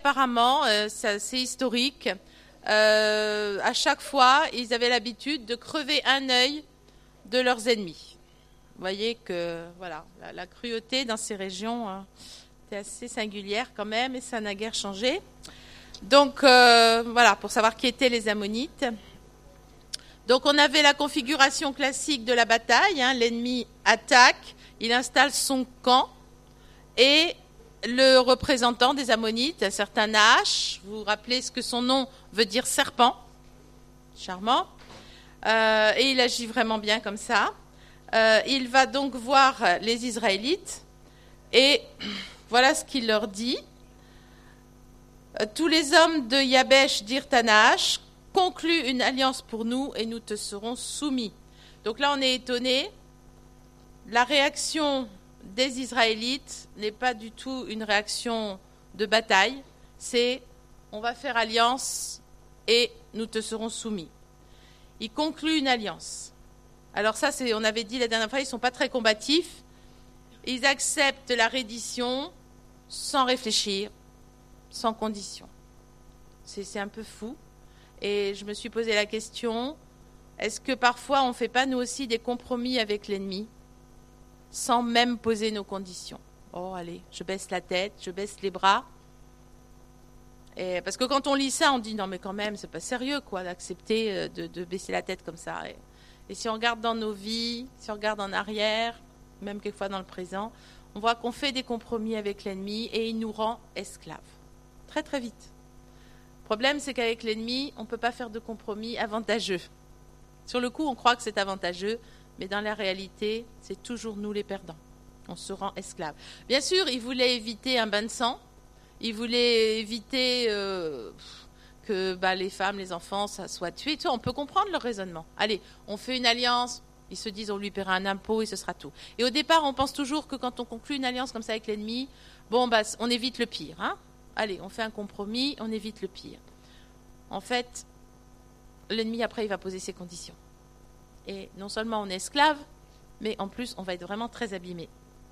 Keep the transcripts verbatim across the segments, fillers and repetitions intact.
Apparemment, euh, ça, c'est historique. Euh, à chaque fois, ils avaient l'habitude de crever un œil de leurs ennemis. Vous voyez que voilà, la, la cruauté dans ces régions hein, était assez singulière quand même, et ça n'a guère changé. Donc euh, voilà, pour savoir qui étaient les Ammonites. Donc on avait la configuration classique de la bataille. Hein, l'ennemi attaque, il installe son camp et le représentant des Ammonites, un certain Nahash, vous vous rappelez ce que son nom veut dire serpent, charmant, euh, et il agit vraiment bien comme ça. Euh, il va donc voir les Israélites et voilà ce qu'il leur dit. Tous les hommes de Yabesh dirent à Nahash, conclus une alliance pour nous et nous te serons soumis. Donc là on est étonné, la réaction des Israélites n'est pas du tout une réaction de bataille, c'est on va faire alliance et nous te serons soumis. Ils concluent une alliance. Alors ça, c'est, on avait dit la dernière fois, ils ne sont pas très combatifs, ils acceptent la reddition sans réfléchir, sans condition. C'est, c'est un peu fou. Et je me suis posé la question, est-ce que parfois on ne fait pas nous aussi des compromis avec l'ennemi sans même poser nos conditions? Oh, allez, je baisse la tête, je baisse les bras. Et parce que quand on lit ça, on dit non, mais quand même, c'est pas sérieux, quoi, d'accepter de, de baisser la tête comme ça. Et, et si on regarde dans nos vies, si on regarde en arrière, même quelquefois dans le présent, on voit qu'on fait des compromis avec l'ennemi et il nous rend esclaves. Très, très vite. Le problème, c'est qu'avec l'ennemi, on ne peut pas faire de compromis avantageux. Sur le coup, on croit que c'est avantageux, mais dans la réalité, c'est toujours nous les perdants. On se rend esclaves. Bien sûr, il voulait éviter un bain de sang. Il voulait éviter euh, que bah, les femmes, les enfants, ça soit tués. Tu vois, on peut comprendre leur raisonnement. Allez, on fait une alliance. Ils se disent, on lui paiera un impôt et ce sera tout. Et au départ, on pense toujours que quand on conclut une alliance comme ça avec l'ennemi, bon, bah, on évite le pire. Hein. Allez, on fait un compromis, on évite le pire. En fait, l'ennemi, après, il va poser ses conditions. Et non seulement on est esclave, mais en plus, on va être vraiment très abîmé.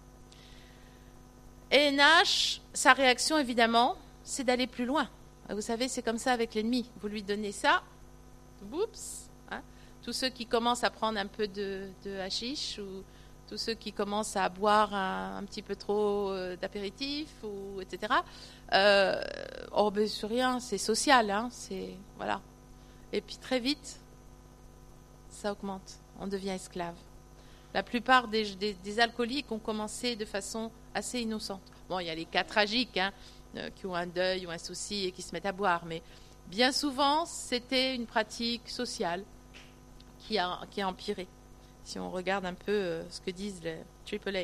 Et Nahash, sa réaction, évidemment, c'est d'aller plus loin. Vous savez, c'est comme ça avec l'ennemi. Vous lui donnez ça, oups, hein, tous ceux qui commencent à prendre un peu de, de hashish ou tous ceux qui commencent à boire un, un petit peu trop euh, d'apéritif, ou, et cetera. Euh, oh, ben, c'est rien, c'est social, hein, c'est, voilà. Et puis très vite, ça augmente, on devient esclave. La plupart des, des, des alcooliques ont commencé de façon assez innocente. Bon, il y a les cas tragiques, hein, euh, qui ont un deuil ou un souci et qui se mettent à boire, mais bien souvent, c'était une pratique sociale qui a, qui a empiré, si on regarde un peu euh, ce que disent les triple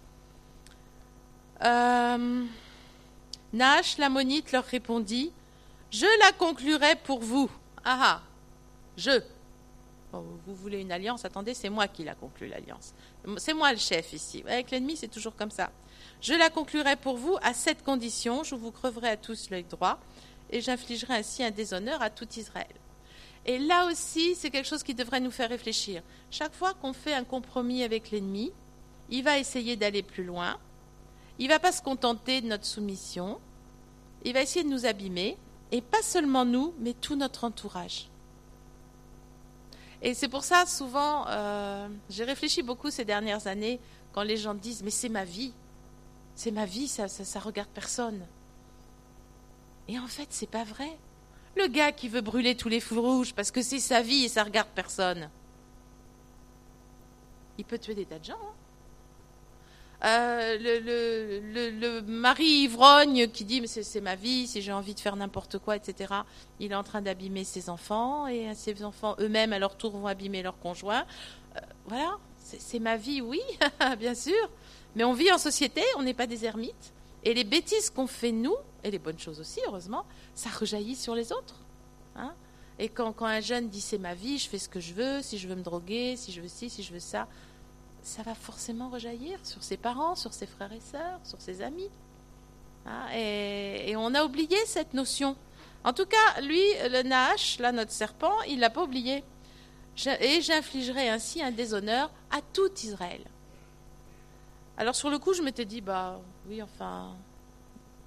A. Euh, Nahash, l'ammonite, leur répondit, « Je la conclurai pour vous. » Ah ah, je. Bon, vous voulez une alliance, attendez, c'est moi qui la conclue, l'alliance. C'est moi le chef ici. Avec l'ennemi, c'est toujours comme ça. Je la conclurai pour vous à cette condition, je vous creverai à tous l'œil droit, et j'infligerai ainsi un déshonneur à tout Israël. Et là aussi, c'est quelque chose qui devrait nous faire réfléchir. Chaque fois qu'on fait un compromis avec l'ennemi, il va essayer d'aller plus loin, il ne va pas se contenter de notre soumission, il va essayer de nous abîmer, et pas seulement nous, mais tout notre entourage. Et c'est pour ça, souvent, euh, j'ai réfléchi beaucoup ces dernières années, quand les gens disent « mais c'est ma vie, c'est ma vie, ça, ça, ça regarde personne ». Et en fait, c'est pas vrai. Le gars qui veut brûler tous les feux rouges parce que c'est sa vie et ça regarde personne, il peut tuer des tas de gens. Hein. Euh, le, le, le, le mari ivrogne qui dit « mais c'est, c'est ma vie, si j'ai envie de faire n'importe quoi, et cetera » Il est en train d'abîmer ses enfants et ses enfants eux-mêmes à leur tour vont abîmer leurs conjoints. Euh, voilà, c'est, c'est ma vie, oui, bien sûr. Mais on vit en société, on n'est pas des ermites. Et les bêtises qu'on fait nous, et les bonnes choses aussi, heureusement, ça rejaillit sur les autres. Hein. Et quand, quand un jeune dit « c'est ma vie, je fais ce que je veux, si je veux me droguer, si je veux ci, si je veux ça », ça va forcément rejaillir sur ses parents, sur ses frères et sœurs, sur ses amis. Hein, et, et on a oublié cette notion. En tout cas, lui, le Nahash, là, notre serpent, il ne l'a pas oublié. Je, et j'infligerai ainsi un déshonneur à tout Israël. Alors sur le coup, je m'étais dit, bah oui, enfin,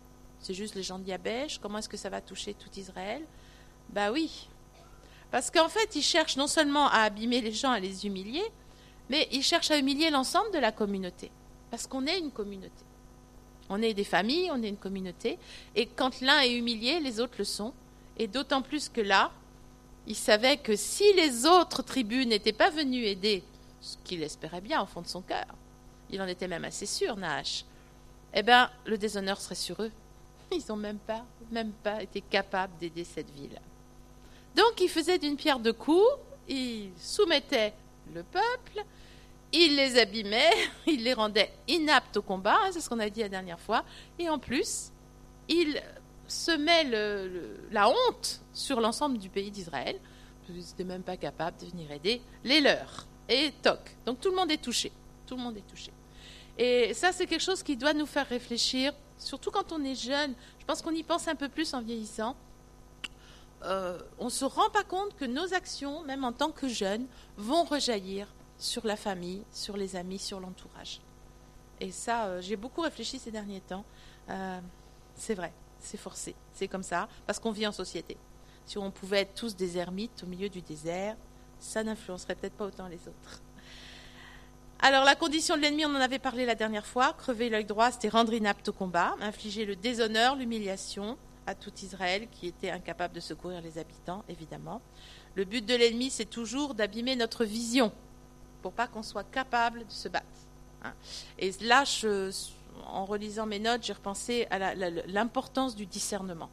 C'est juste les gens de Yabesh. Comment est-ce que ça va toucher tout Israël? Ben oui. Parce qu'en fait, ils cherchent non seulement à abîmer les gens, à les humilier, mais ils cherchent à humilier l'ensemble de la communauté. Parce qu'on est une communauté. On est des familles, on est une communauté. Et quand l'un est humilié, les autres le sont. Et d'autant plus que là, il savait que si les autres tribus n'étaient pas venues aider, ce qu'il espérait bien au fond de son cœur, il en était même assez sûr, Nahash, eh bien, le déshonneur serait sur eux. Ils n'ont même pas, même pas été capables d'aider cette ville. Donc, il faisait d'une pierre deux coups, il soumettait le peuple, il les abîmait, il les rendait inaptes au combat, hein, c'est ce qu'on a dit la dernière fois, et en plus, il semait le, le, la honte sur l'ensemble du pays d'Israël, parce qu'ils n'étaient même pas capables de venir aider les leurs. Et toc. Donc, tout le monde est touché. Tout le monde est touché. Et ça, c'est quelque chose qui doit nous faire réfléchir, surtout quand on est jeune. Je pense qu'on y pense un peu plus en vieillissant. Euh, on ne se rend pas compte que nos actions, même en tant que jeunes, vont rejaillir sur la famille, sur les amis, sur l'entourage. Et ça, euh, j'ai beaucoup réfléchi ces derniers temps. Euh, c'est vrai, c'est forcé, c'est comme ça, parce qu'on vit en société. Si on pouvait être tous des ermites au milieu du désert, ça n'influencerait peut-être pas autant les autres. Alors, la condition de l'ennemi, on en avait parlé la dernière fois. Crever l'œil droit, c'était rendre inapte au combat, infliger le déshonneur, l'humiliation à tout Israël qui était incapable de secourir les habitants, évidemment. Le but de l'ennemi, c'est toujours d'abîmer notre vision pour pas qu'on soit capable de se battre. Hein. Et là, je, en relisant mes notes, j'ai repensé à la, la, l'importance du discernement.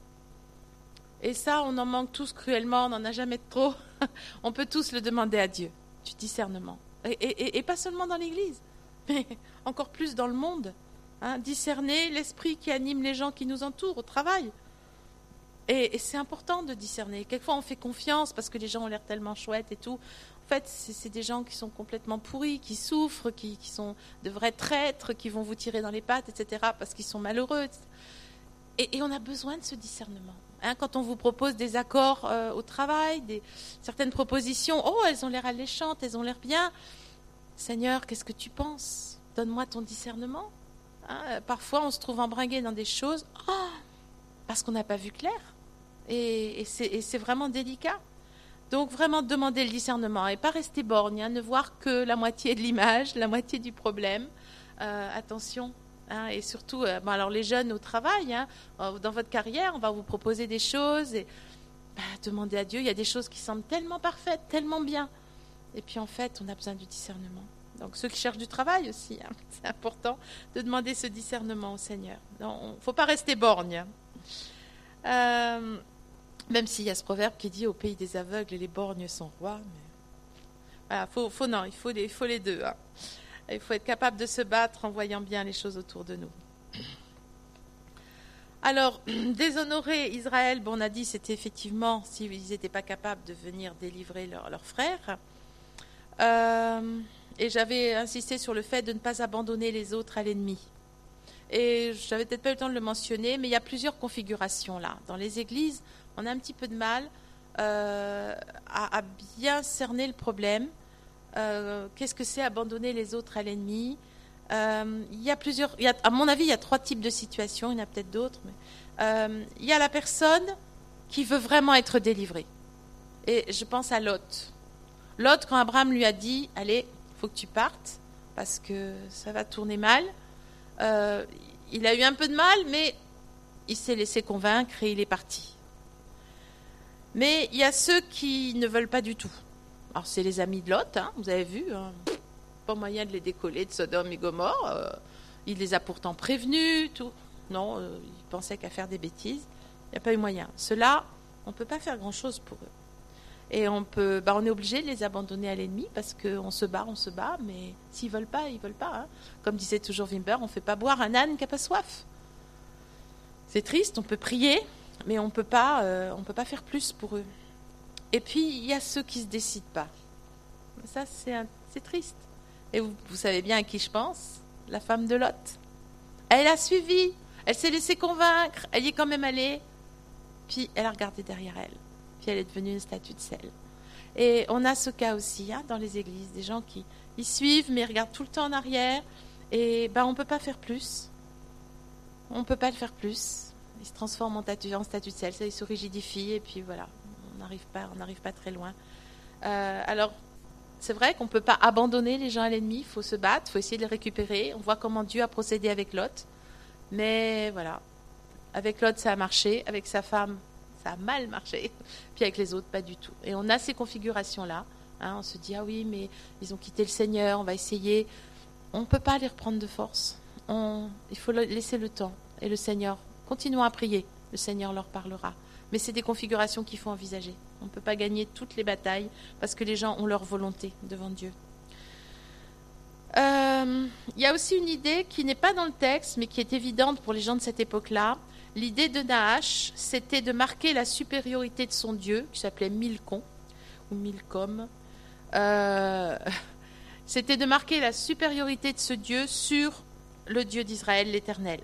Et ça, on en manque tous cruellement, on n'en a jamais trop. On peut tous le demander à Dieu, du discernement. Et, et, et pas seulement dans l'Église, mais encore plus dans le monde. Hein, discerner l'esprit qui anime les gens qui nous entourent au travail. Et, et c'est important de discerner. Quelquefois, on fait confiance parce que les gens ont l'air tellement chouettes et tout. En fait, c'est, c'est des gens qui sont complètement pourris, qui souffrent, qui, qui sont de vrais traîtres, qui vont vous tirer dans les pattes, et cetera, parce qu'ils sont malheureux. Et, et on a besoin de ce discernement. Hein, quand on vous propose des accords euh, au travail, des, certaines propositions, oh, elles ont l'air alléchantes, elles ont l'air bien. Seigneur, qu'est-ce que tu penses? Donne-moi ton discernement. Hein, parfois, on se trouve embringué dans des choses oh, parce qu'on n'a pas vu clair. Et, et, c'est, et c'est vraiment délicat. Donc, vraiment demander le discernement et pas rester borgne, hein, ne voir que la moitié de l'image, la moitié du problème. Euh, attention. Hein, et surtout, euh, bon, alors les jeunes au travail, hein, dans votre carrière, on va vous proposer des choses et bah, demandez à Dieu. Il y a des choses qui semblent tellement parfaites, tellement bien. Et puis, en fait, on a besoin du discernement. Donc, ceux qui cherchent du travail aussi, hein, c'est important de demander ce discernement au Seigneur. Il ne faut pas rester borgne. Euh, même s'il y a ce proverbe qui dit « Au pays des aveugles, les borgnes sont rois ». Mais... Voilà, faut, faut, non, il faut les, il faut les deux. Hein. Il faut être capable de se battre en voyant bien les choses autour de nous. Alors, déshonorer Israël, bon, on a dit c'était effectivement s'ils n'étaient pas capables de venir délivrer leurs leur frères. Euh, et j'avais insisté sur le fait de ne pas abandonner les autres à l'ennemi. Et j'avais peut-être pas eu le temps de le mentionner, mais il y a plusieurs configurations là. Dans les églises, on a un petit peu de mal euh, à, à bien cerner le problème. Euh, qu'est-ce que c'est abandonner les autres à l'ennemi? euh, Il y a plusieurs, il y a, à mon avis, il y a trois types de situations. Il y en a peut-être d'autres. Mais, euh, il y a la personne qui veut vraiment être délivrée. Et je pense à Lot. Lot, quand Abraham lui a dit « Allez, il faut que tu partes parce que ça va tourner mal euh, », il a eu un peu de mal, mais il s'est laissé convaincre et il est parti. Mais il y a ceux qui ne veulent pas du tout. Alors, c'est les amis de Lot, hein, vous avez vu, hein, pas moyen de les décoller de Sodome et Gomorrhe. Euh, il les a pourtant prévenus, tout. Non, euh, ils pensaient qu'à faire des bêtises. Il n'y a pas eu moyen. Ceux-là, on ne peut pas faire grand-chose pour eux. Et on peut, bah, on est obligé de les abandonner à l'ennemi parce qu'on se bat, on se bat, mais s'ils ne veulent pas, ils ne veulent pas. Hein. Comme disait toujours Wimber, on ne fait pas boire un âne qui n'a pas soif. C'est triste, on peut prier, mais on peut pas, euh, on peut pas faire plus pour eux. Et puis, il y a ceux qui ne se décident pas. Ça, c'est, un, c'est triste. Et vous, vous savez bien à qui je pense? La femme de Lot. Elle a suivi, elle s'est laissée convaincre, elle y est quand même allée, puis elle a regardé derrière elle. Puis elle est devenue une statue de sel. Et on a ce cas aussi hein, dans les églises, des gens qui ils suivent, mais ils regardent tout le temps en arrière, et ben, on ne peut pas faire plus. on ne peut pas le faire plus. Il se transforme en, tatu, en statue de sel, ça, il se rigidifie et puis voilà, on n'arrive pas, on n'arrive pas très loin. Euh, alors, c'est vrai qu'on ne peut pas abandonner les gens à l'ennemi, il faut se battre, il faut essayer de les récupérer. On voit comment Dieu a procédé avec Lot. Mais voilà, avec Lot ça a marché, avec sa femme ça a mal marché, puis avec les autres pas du tout. Et on a ces configurations-là, hein, on se dit ah oui mais ils ont quitté le Seigneur, on va essayer. On ne peut pas les reprendre de force, on, il faut laisser le temps. Et le Seigneur, continuons à prier, le Seigneur leur parlera. Mais c'est des configurations qu'il faut envisager. On ne peut pas gagner toutes les batailles parce que les gens ont leur volonté devant Dieu. Euh, il y a aussi une idée qui n'est pas dans le texte, mais qui est évidente pour les gens de cette époque-là. L'idée de Nahash, c'était de marquer la supériorité de son Dieu, qui s'appelait Milcom, ou Milcom. Euh, c'était de marquer la supériorité de ce Dieu sur le Dieu d'Israël, l'Éternel.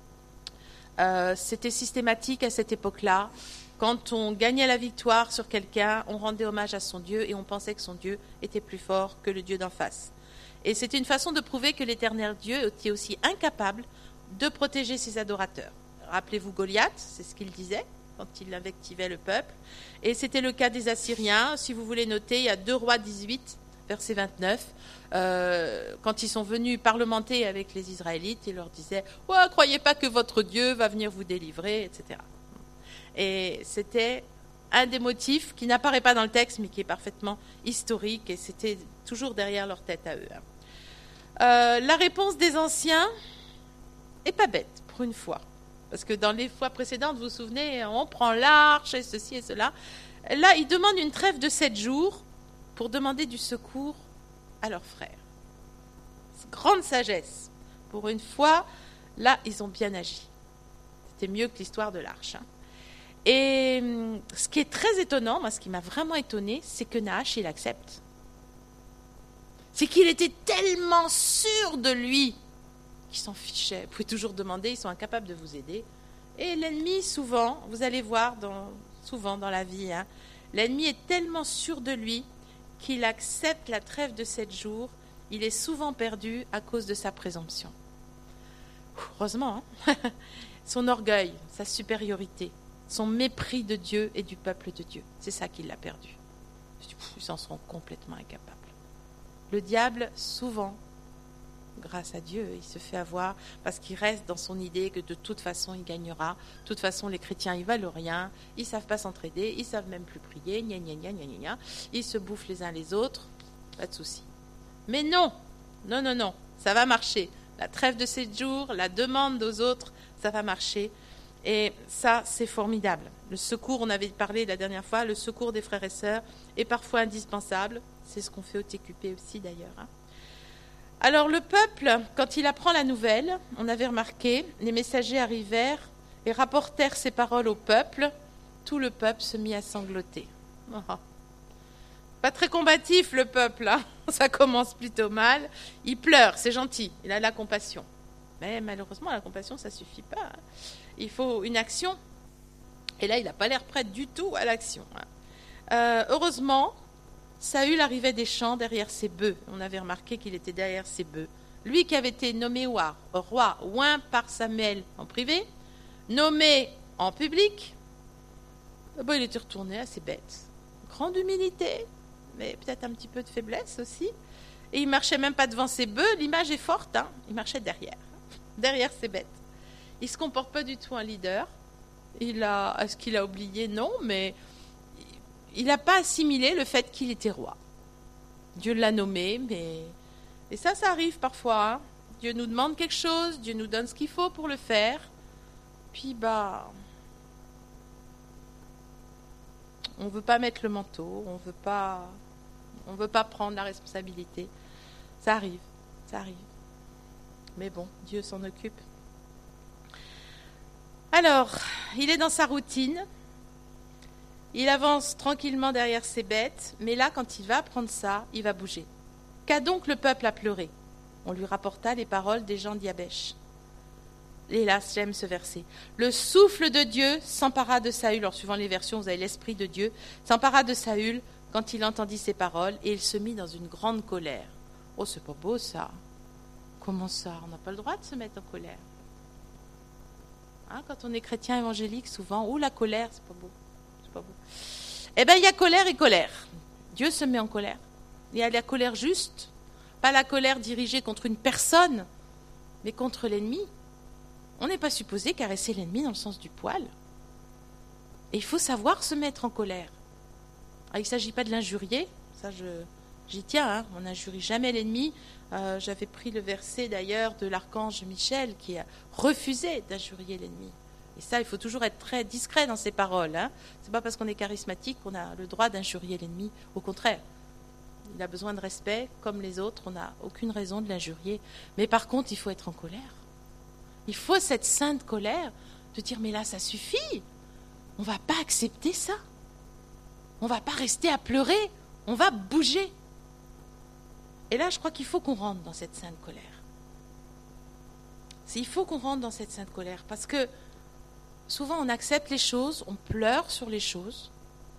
Euh, c'était systématique à cette époque-là. Quand on gagnait la victoire sur quelqu'un, on rendait hommage à son Dieu et on pensait que son Dieu était plus fort que le Dieu d'en face. Et c'était une façon de prouver que l'Éternel Dieu était aussi incapable de protéger ses adorateurs. Rappelez-vous Goliath, c'est ce qu'il disait quand il invectivait le peuple. Et c'était le cas des Assyriens. Si vous voulez noter, il y a deux Rois dix-huit, verset vingt-neuf. Euh, quand ils sont venus parlementer avec les Israélites, ils leur disaient « Ouais, croyez pas que votre Dieu va venir vous délivrer, et cetera » Et c'était un des motifs qui n'apparaît pas dans le texte, mais qui est parfaitement historique, et c'était toujours derrière leur tête à eux. Euh, la réponse des anciens est pas bête, pour une fois. Parce que dans les fois précédentes, vous vous souvenez, on prend l'arche, et ceci et cela. Là, ils demandent une trêve de sept jours pour demander du secours à leurs frères. Grande sagesse. Pour une fois, là, ils ont bien agi. C'était mieux que l'histoire de l'arche. Hein. Et ce qui est très étonnant, moi, ce qui m'a vraiment étonné, c'est que Nahash, il accepte. C'est qu'il était tellement sûr de lui qu'il s'en fichait. Vous pouvez toujours demander, ils sont incapables de vous aider. Et l'ennemi, souvent, vous allez voir, dans, souvent dans la vie, hein, l'ennemi est tellement sûr de lui qu'il accepte la trêve de sept jours. Il est souvent perdu à cause de sa présomption. Heureusement, hein. Son orgueil, sa supériorité, son mépris de Dieu et du peuple de Dieu. C'est ça qui l'a perdu. Ils s'en seront complètement incapables. Le diable, souvent, grâce à Dieu, il se fait avoir parce qu'il reste dans son idée que de toute façon, il gagnera. De toute façon, les chrétiens, ils valent rien. Ils ne savent pas s'entraider. Ils ne savent même plus prier. Gna, gna, gna, gna, gna, gna. Ils se bouffent les uns les autres. Pas de souci. Mais non, non, non, non. Ça va marcher. La trêve de sept jours, la demande aux autres, ça va marcher. Et ça, c'est formidable. Le secours, on avait parlé la dernière fois, le secours des frères et sœurs est parfois indispensable. C'est ce qu'on fait au T Q P aussi d'ailleurs. Hein. Alors le peuple, quand il apprend la nouvelle, on avait remarqué, les messagers arrivèrent et rapportèrent ces paroles au peuple. Tout le peuple se mit à sangloter. Oh. Pas très combatif le peuple, hein. Ça commence plutôt mal. Il pleure, c'est gentil, il a la compassion. Mais malheureusement, la compassion, ça ne suffit pas. Hein. Il faut une action. Et là, il n'a pas l'air prêt du tout à l'action. Hein. Euh, heureusement, Saül arrivait des champs derrière ses bœufs. On avait remarqué qu'il était derrière ses bœufs. Lui qui avait été nommé roi, roi oint par Samuel en privé, nommé en public, ben, il était retourné à ses bêtes. Grande humilité, mais peut-être un petit peu de faiblesse aussi. Et il ne marchait même pas devant ses bœufs. L'image est forte. Hein. Il marchait derrière, derrière ses bêtes. Il ne se comporte pas du tout en leader. Il a, est-ce qu'il a oublié? Non, mais il n'a pas assimilé le fait qu'il était roi. Dieu l'a nommé, mais... Et ça, ça arrive parfois. Hein. Dieu nous demande quelque chose, Dieu nous donne ce qu'il faut pour le faire. Puis, bah... on ne veut pas mettre le manteau, on veut pas... on ne veut pas prendre la responsabilité. Ça arrive, ça arrive. Mais bon, Dieu s'en occupe. Alors, il est dans sa routine. Il avance tranquillement derrière ses bêtes, mais là, quand il va apprendre ça, il va bouger. Qu'a donc le peuple à pleurer? On lui rapporta les paroles des gens d'Yabèche. Hélas, j'aime ce verset. Le souffle de Dieu s'empara de Saül. Alors, suivant les versions, vous avez l'esprit de Dieu. S'empara de Saül quand il entendit ces paroles, et il se mit dans une grande colère. Oh, c'est pas beau ça. Comment ça? On n'a pas le droit de se mettre en colère. Hein, quand on est chrétien évangélique, souvent, ou la colère, c'est pas beau. C'est pas beau. Eh bien, il y a colère et colère. Dieu se met en colère. Il y a la colère juste, pas la colère dirigée contre une personne, mais contre l'ennemi. On n'est pas supposé caresser l'ennemi dans le sens du poil. Et il faut savoir se mettre en colère. Alors, il ne s'agit pas de l'injurier, ça je, j'y tiens, hein. On n'injurie jamais l'ennemi. Euh, j'avais pris le verset d'ailleurs de l'archange Michel qui a refusé d'injurier l'ennemi. Et ça, il faut toujours être très discret dans ses paroles. Hein. Ce n'est pas parce qu'on est charismatique qu'on a le droit d'injurier l'ennemi. Au contraire, il a besoin de respect comme les autres, on n'a aucune raison de l'injurier. Mais par contre, il faut être en colère. Il faut cette sainte colère de dire, mais là, ça suffit. On ne va pas accepter ça. On ne va pas rester à pleurer. On va bouger. Et là, je crois qu'il faut qu'on rentre dans cette sainte colère. Il faut qu'on rentre dans cette sainte colère. Parce que souvent, on accepte les choses, on pleure sur les choses.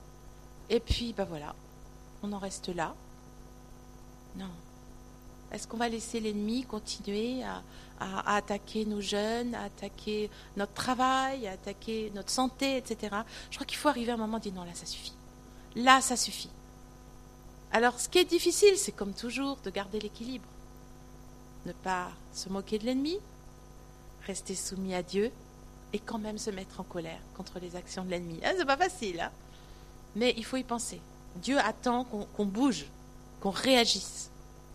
Et puis, ben voilà, on en reste là. Non. Est-ce qu'on va laisser l'ennemi continuer à, à, à attaquer nos jeunes, à attaquer notre travail, à attaquer notre santé, et cetera. Je crois qu'il faut arriver à un moment et dire non, là, ça suffit. Là, ça suffit. Alors, ce qui est difficile, c'est comme toujours de garder l'équilibre. Ne pas se moquer de l'ennemi, rester soumis à Dieu et quand même se mettre en colère contre les actions de l'ennemi. Ah, c'est pas facile, hein, mais il faut y penser. Dieu attend qu'on, qu'on bouge, qu'on réagisse.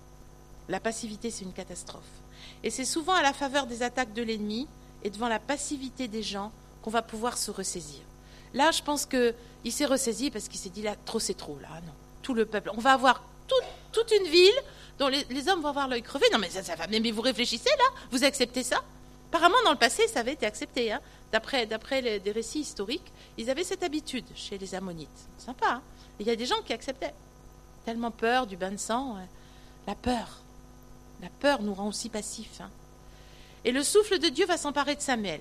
La passivité, c'est une catastrophe. Et c'est souvent à la faveur des attaques de l'ennemi et devant la passivité des gens qu'on va pouvoir se ressaisir. Là, je pense qu'il s'est ressaisi parce qu'il s'est dit, là, trop c'est trop, là, non. Tout le peuple. On va avoir tout, toute une ville dont les, les hommes vont avoir l'œil crevé. Non, mais ça, ça va. Mais vous réfléchissez, là? Vous acceptez ça? Apparemment, dans le passé, ça avait été accepté. Hein. D'après, d'après les, des récits historiques, ils avaient cette habitude chez les Ammonites. Sympa, hein. Il y a des gens qui acceptaient. Tellement peur du bain de sang. Hein. La peur. La peur nous rend aussi passifs. Hein. Et le souffle de Dieu va s'emparer de Samuel.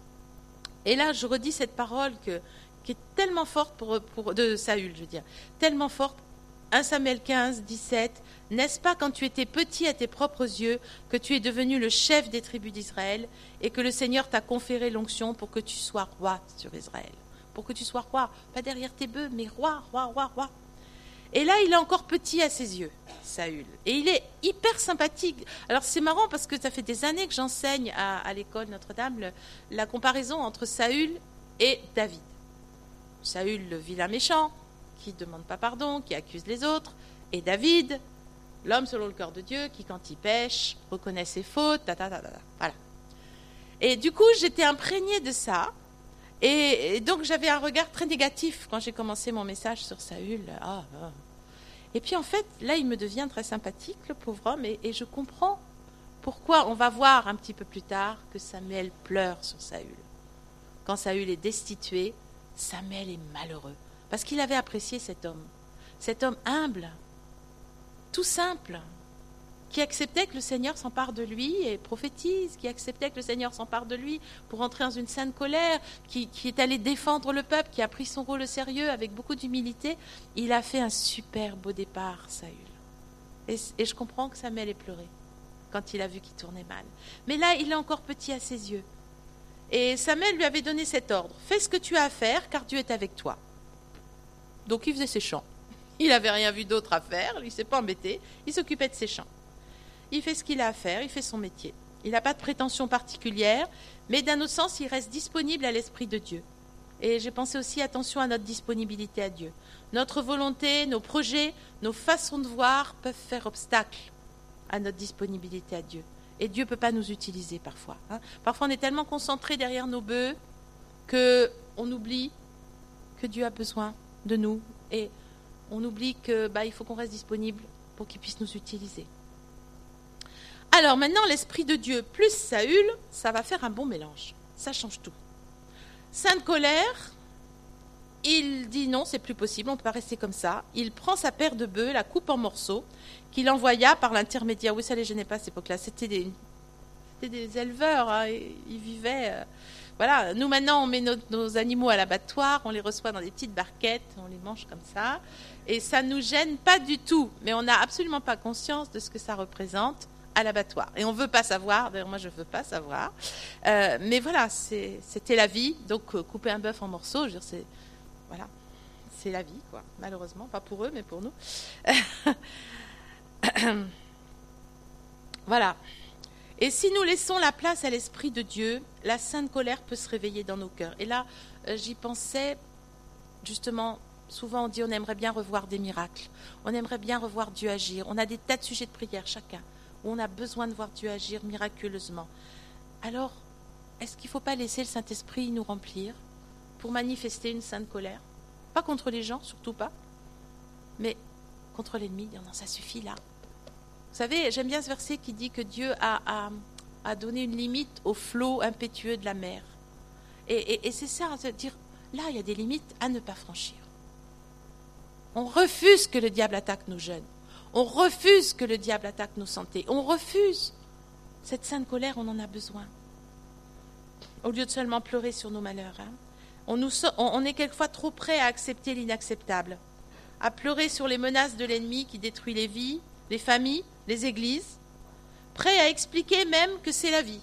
Et là, je redis cette parole que, qui est tellement forte pour, pour, de Saül, je veux dire, tellement forte. un Samuel quinze, dix-sept. N'est-ce pas quand tu étais petit à tes propres yeux que tu es devenu le chef des tribus d'Israël et que le Seigneur t'a conféré l'onction pour que tu sois roi sur Israël? Pour que tu sois roi, pas derrière tes bœufs, mais roi, roi, roi, roi. Et là, il est encore petit à ses yeux, Saül. Et il est hyper sympathique. Alors, c'est marrant parce que ça fait des années que j'enseigne à, à l'école Notre-Dame le, la comparaison entre Saül et David. Saül, le vilain méchant, qui ne demande pas pardon, qui accuse les autres. Et David, l'homme selon le cœur de Dieu, qui, quand il pêche, reconnaît ses fautes. Ta, ta, ta, ta, ta. Voilà. Et du coup, j'étais imprégnée de ça. Et, et donc, j'avais un regard très négatif quand j'ai commencé mon message sur Saül. Ah, ah. Et puis, en fait, là, il me devient très sympathique, le pauvre homme, et, et je comprends pourquoi. On va voir un petit peu plus tard que Samuel pleure sur Saül. Quand Saül est destitué, Samuel est malheureux, parce qu'il avait apprécié cet homme. Cet homme humble, tout simple, qui acceptait que le Seigneur s'empare de lui et prophétise, qui acceptait que le Seigneur s'empare de lui pour entrer dans une sainte colère, qui, qui est allé défendre le peuple, qui a pris son rôle au sérieux avec beaucoup d'humilité. Il a fait un super beau départ, Saül. Et, et je comprends que Samuel ait pleuré quand il a vu qu'il tournait mal. Mais là, il est encore petit à ses yeux. Et Samuel lui avait donné cet ordre. « Fais ce que tu as à faire, car Dieu est avec toi. » Donc il faisait ses chants. Il n'avait rien vu d'autre à faire, il ne s'est pas embêté, il s'occupait de ses chants. Il fait ce qu'il a à faire, il fait son métier. Il n'a pas de prétention particulière, mais d'un autre sens, il reste disponible à l'Esprit de Dieu. Et j'ai pensé aussi, attention à notre disponibilité à Dieu. Notre volonté, nos projets, nos façons de voir peuvent faire obstacle à notre disponibilité à Dieu. Et Dieu ne peut pas nous utiliser parfois. Hein. Parfois, on est tellement concentré derrière nos bœufs qu'on oublie que Dieu a besoin de nous. Et on oublie qu'il bah, faut qu'on reste disponible pour qu'il puisse nous utiliser. Alors maintenant, l'Esprit de Dieu plus Saül, ça va faire un bon mélange. Ça change tout. Sainte colère, il dit non, c'est plus possible, on ne peut pas rester comme ça. Il prend sa paire de bœufs, la coupe en morceaux, qu'il envoya par l'intermédiaire. Oui, ça ne les gênait pas à cette époque-là. C'était des, c'était des éleveurs, hein, ils vivaient... Euh, voilà, nous maintenant, on met nos, nos animaux à l'abattoir, on les reçoit dans des petites barquettes, on les mange comme ça. Et ça ne nous gêne pas du tout, mais on n'a absolument pas conscience de ce que ça représente. à l'abattoir. Et on ne veut pas savoir, d'ailleurs moi je ne veux pas savoir. Euh, mais voilà, c'est, c'était la vie. Donc euh, couper un bœuf en morceaux, je veux dire, c'est, voilà, c'est la vie, quoi, malheureusement. Pas pour eux, mais pour nous. Voilà. Et si nous laissons la place à l'Esprit de Dieu, la sainte colère peut se réveiller dans nos cœurs. Et là, euh, j'y pensais, justement, souvent on dit on aimerait bien revoir des miracles, on aimerait bien revoir Dieu agir. On a des tas de sujets de prière, chacun, où on a besoin de voir Dieu agir miraculeusement. Alors, est-ce qu'il ne faut pas laisser le Saint-Esprit nous remplir pour manifester une sainte colère? Pas contre les gens, surtout pas, mais contre l'ennemi. Non, ça suffit là. Vous savez, j'aime bien ce verset qui dit que Dieu a, a, a donné une limite au flot impétueux de la mer. Et, et, et c'est ça, c'est dire, là, il y a des limites à ne pas franchir. On refuse que le diable attaque nos jeunes. On refuse que le diable attaque nos santé. On refuse. Cette sainte colère, on en a besoin. Au lieu de seulement pleurer sur nos malheurs. Hein. On, nous, on, on est quelquefois trop prêt à accepter l'inacceptable, à pleurer sur les menaces de l'ennemi qui détruit les vies, les familles, les églises, prêt à expliquer même que c'est la vie.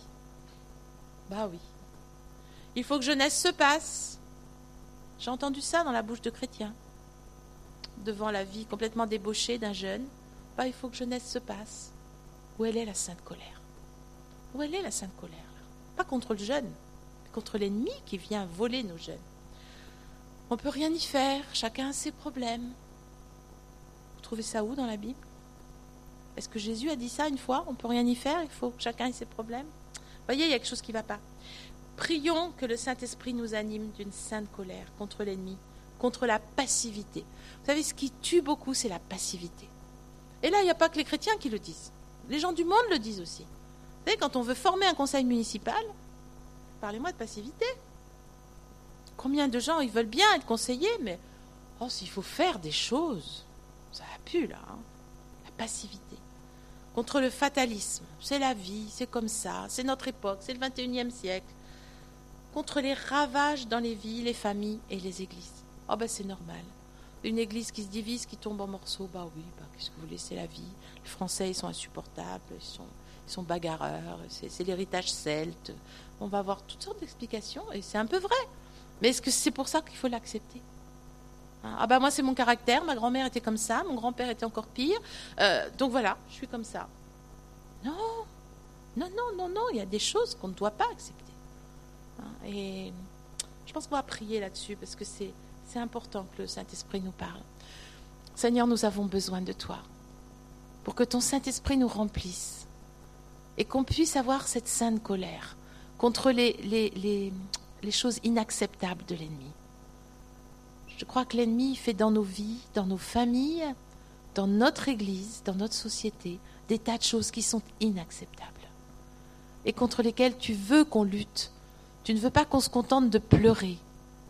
Bah oui. Il faut que jeunesse se passe. J'ai entendu ça dans la bouche de chrétiens. Devant la vie complètement débauchée d'un jeune, bah il faut que jeunesse se passe. Où elle est la sainte colère? Où elle est la sainte colère? Pas contre le jeune, mais contre l'ennemi qui vient voler nos jeunes. On ne peut rien y faire, chacun a ses problèmes. Vous trouvez ça où dans la Bible? Est-ce que Jésus a dit ça une fois? On ne peut rien y faire, il faut que chacun ait ses problèmes. Vous voyez, il y a quelque chose qui ne va pas. Prions que le Saint-Esprit nous anime d'une sainte colère contre l'ennemi, contre la passivité. Vous savez, ce qui tue beaucoup, c'est la passivité. Et là, il n'y a pas que les chrétiens qui le disent. Les gens du monde le disent aussi. Vous savez, quand on veut former un conseil municipal, parlez-moi de passivité. Combien de gens, ils veulent bien être conseillers, mais oh, s'il faut faire des choses, ça a pu là, hein. La passivité. Contre le fatalisme, c'est la vie, c'est comme ça, c'est notre époque, c'est le vingt et unième siècle. Contre les ravages dans les vies, les familles et les églises. Oh ben c'est normal. Une église qui se divise, qui tombe en morceaux, bah oui, bah, qu'est-ce que vous voulez, c'est la vie. Les Français, ils sont insupportables, ils sont, ils sont bagarreurs, c'est, c'est l'héritage celte. On va avoir toutes sortes d'explications, et c'est un peu vrai. Mais est-ce que c'est pour ça qu'il faut l'accepter? Ah ben moi c'est mon caractère, ma grand-mère était comme ça, mon grand-père était encore pire, euh, donc voilà, je suis comme ça. Non, non, non, non, non, il y a des choses qu'on ne doit pas accepter. Et je pense qu'on va prier là-dessus parce que c'est, c'est important que le Saint-Esprit nous parle. Seigneur, nous avons besoin de toi pour que ton Saint-Esprit nous remplisse et qu'on puisse avoir cette sainte colère contre les, les, les, les choses inacceptables de l'ennemi. Je crois que l'ennemi fait dans nos vies, dans nos familles, dans notre Église, dans notre société, des tas de choses qui sont inacceptables et contre lesquelles tu veux qu'on lutte. Tu ne veux pas qu'on se contente de pleurer.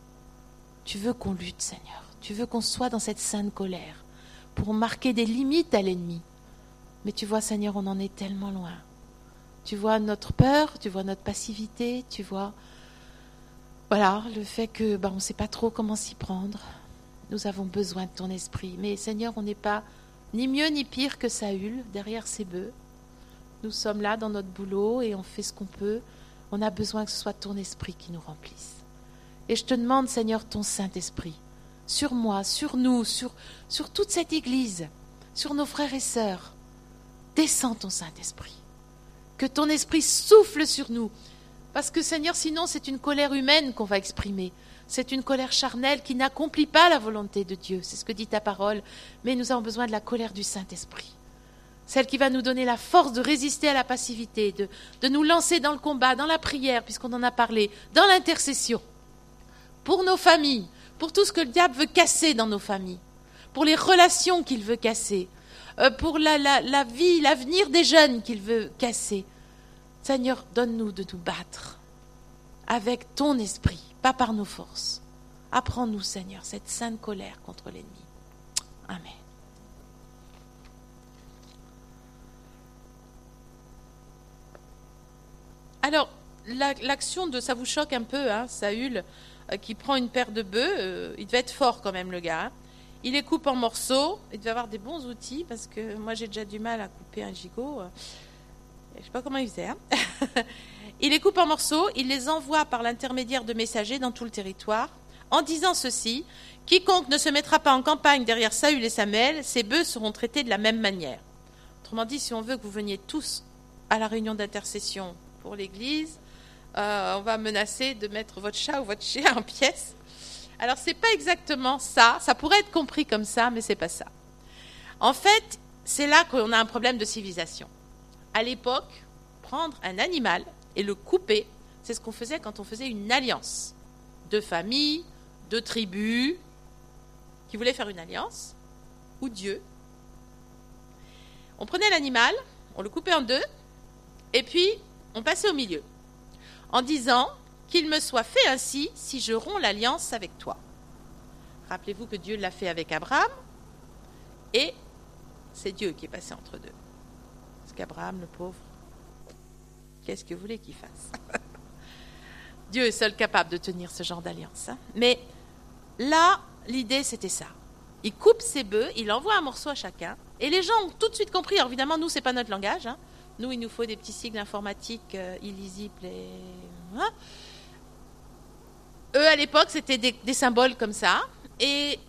Tu veux qu'on lutte, Seigneur. Tu veux qu'on soit dans cette sainte colère pour marquer des limites à l'ennemi. Mais tu vois, Seigneur, on en est tellement loin. Tu vois notre peur, tu vois notre passivité, tu vois... Voilà, le fait que bah, on ne sait pas trop comment s'y prendre. Nous avons besoin de ton esprit. Mais Seigneur, on n'est pas ni mieux ni pire que Saül derrière ses bœufs. Nous sommes là dans notre boulot et on fait ce qu'on peut. On a besoin que ce soit ton esprit qui nous remplisse. Et je te demande, Seigneur, ton Saint-Esprit, sur moi, sur nous, sur, sur toute cette Église, sur nos frères et sœurs. Descends ton Saint-Esprit. Que ton esprit souffle sur nous. Parce que, Seigneur, sinon, c'est une colère humaine qu'on va exprimer. C'est une colère charnelle qui n'accomplit pas la volonté de Dieu. C'est ce que dit ta parole. Mais nous avons besoin de la colère du Saint-Esprit. Celle qui va nous donner la force de résister à la passivité, de, de nous lancer dans le combat, dans la prière, puisqu'on en a parlé, dans l'intercession. Pour nos familles, pour tout ce que le diable veut casser dans nos familles. Pour les relations qu'il veut casser. Euh, pour la, la, la vie, l'avenir des jeunes qu'il veut casser. Seigneur, donne-nous de nous battre avec ton esprit, pas par nos forces. Apprends-nous, Seigneur, cette sainte colère contre l'ennemi. Amen. Alors, la, l'action de, ça vous choque un peu, hein, Saül, euh, qui prend une paire de bœufs, euh, il devait être fort quand même, le gars. Hein. Il les coupe en morceaux, il devait avoir des bons outils, parce que moi j'ai déjà du mal à couper un gigot. Je ne sais pas comment il faisait. Hein. Il les coupe en morceaux, il les envoie par l'intermédiaire de messagers dans tout le territoire, en disant ceci, « Quiconque ne se mettra pas en campagne derrière Saül et Samuel, ces bœufs seront traités de la même manière. » Autrement dit, si on veut que vous veniez tous à la réunion d'intercession pour l'Église, euh, on va menacer de mettre votre chat ou votre chien en pièces. Alors, ce n'est pas exactement ça. Ça pourrait être compris comme ça, mais ce n'est pas ça. En fait, c'est là qu'on a un problème de civilisation. À l'époque, prendre un animal et le couper, c'est ce qu'on faisait quand on faisait une alliance. Deux familles, deux tribus qui voulaient faire une alliance, ou Dieu. On prenait l'animal, on le coupait en deux, et puis on passait au milieu, en disant qu'il me soit fait ainsi si je romps l'alliance avec toi. Rappelez-vous que Dieu l'a fait avec Abraham, et c'est Dieu qui est passé entre deux. Parce qu'Abraham, le pauvre, qu'est-ce que vous voulez qu'il fasse? Dieu est seul capable de tenir ce genre d'alliance. Hein. Mais là, l'idée, c'était ça. Il coupe ses bœufs, il envoie un morceau à chacun, et les gens ont tout de suite compris. Alors évidemment, nous, ce n'est pas notre langage. Hein. Nous, il nous faut des petits sigles informatiques euh, illisibles. Et... Hein. Eux, à l'époque, c'était des, des symboles comme ça. Et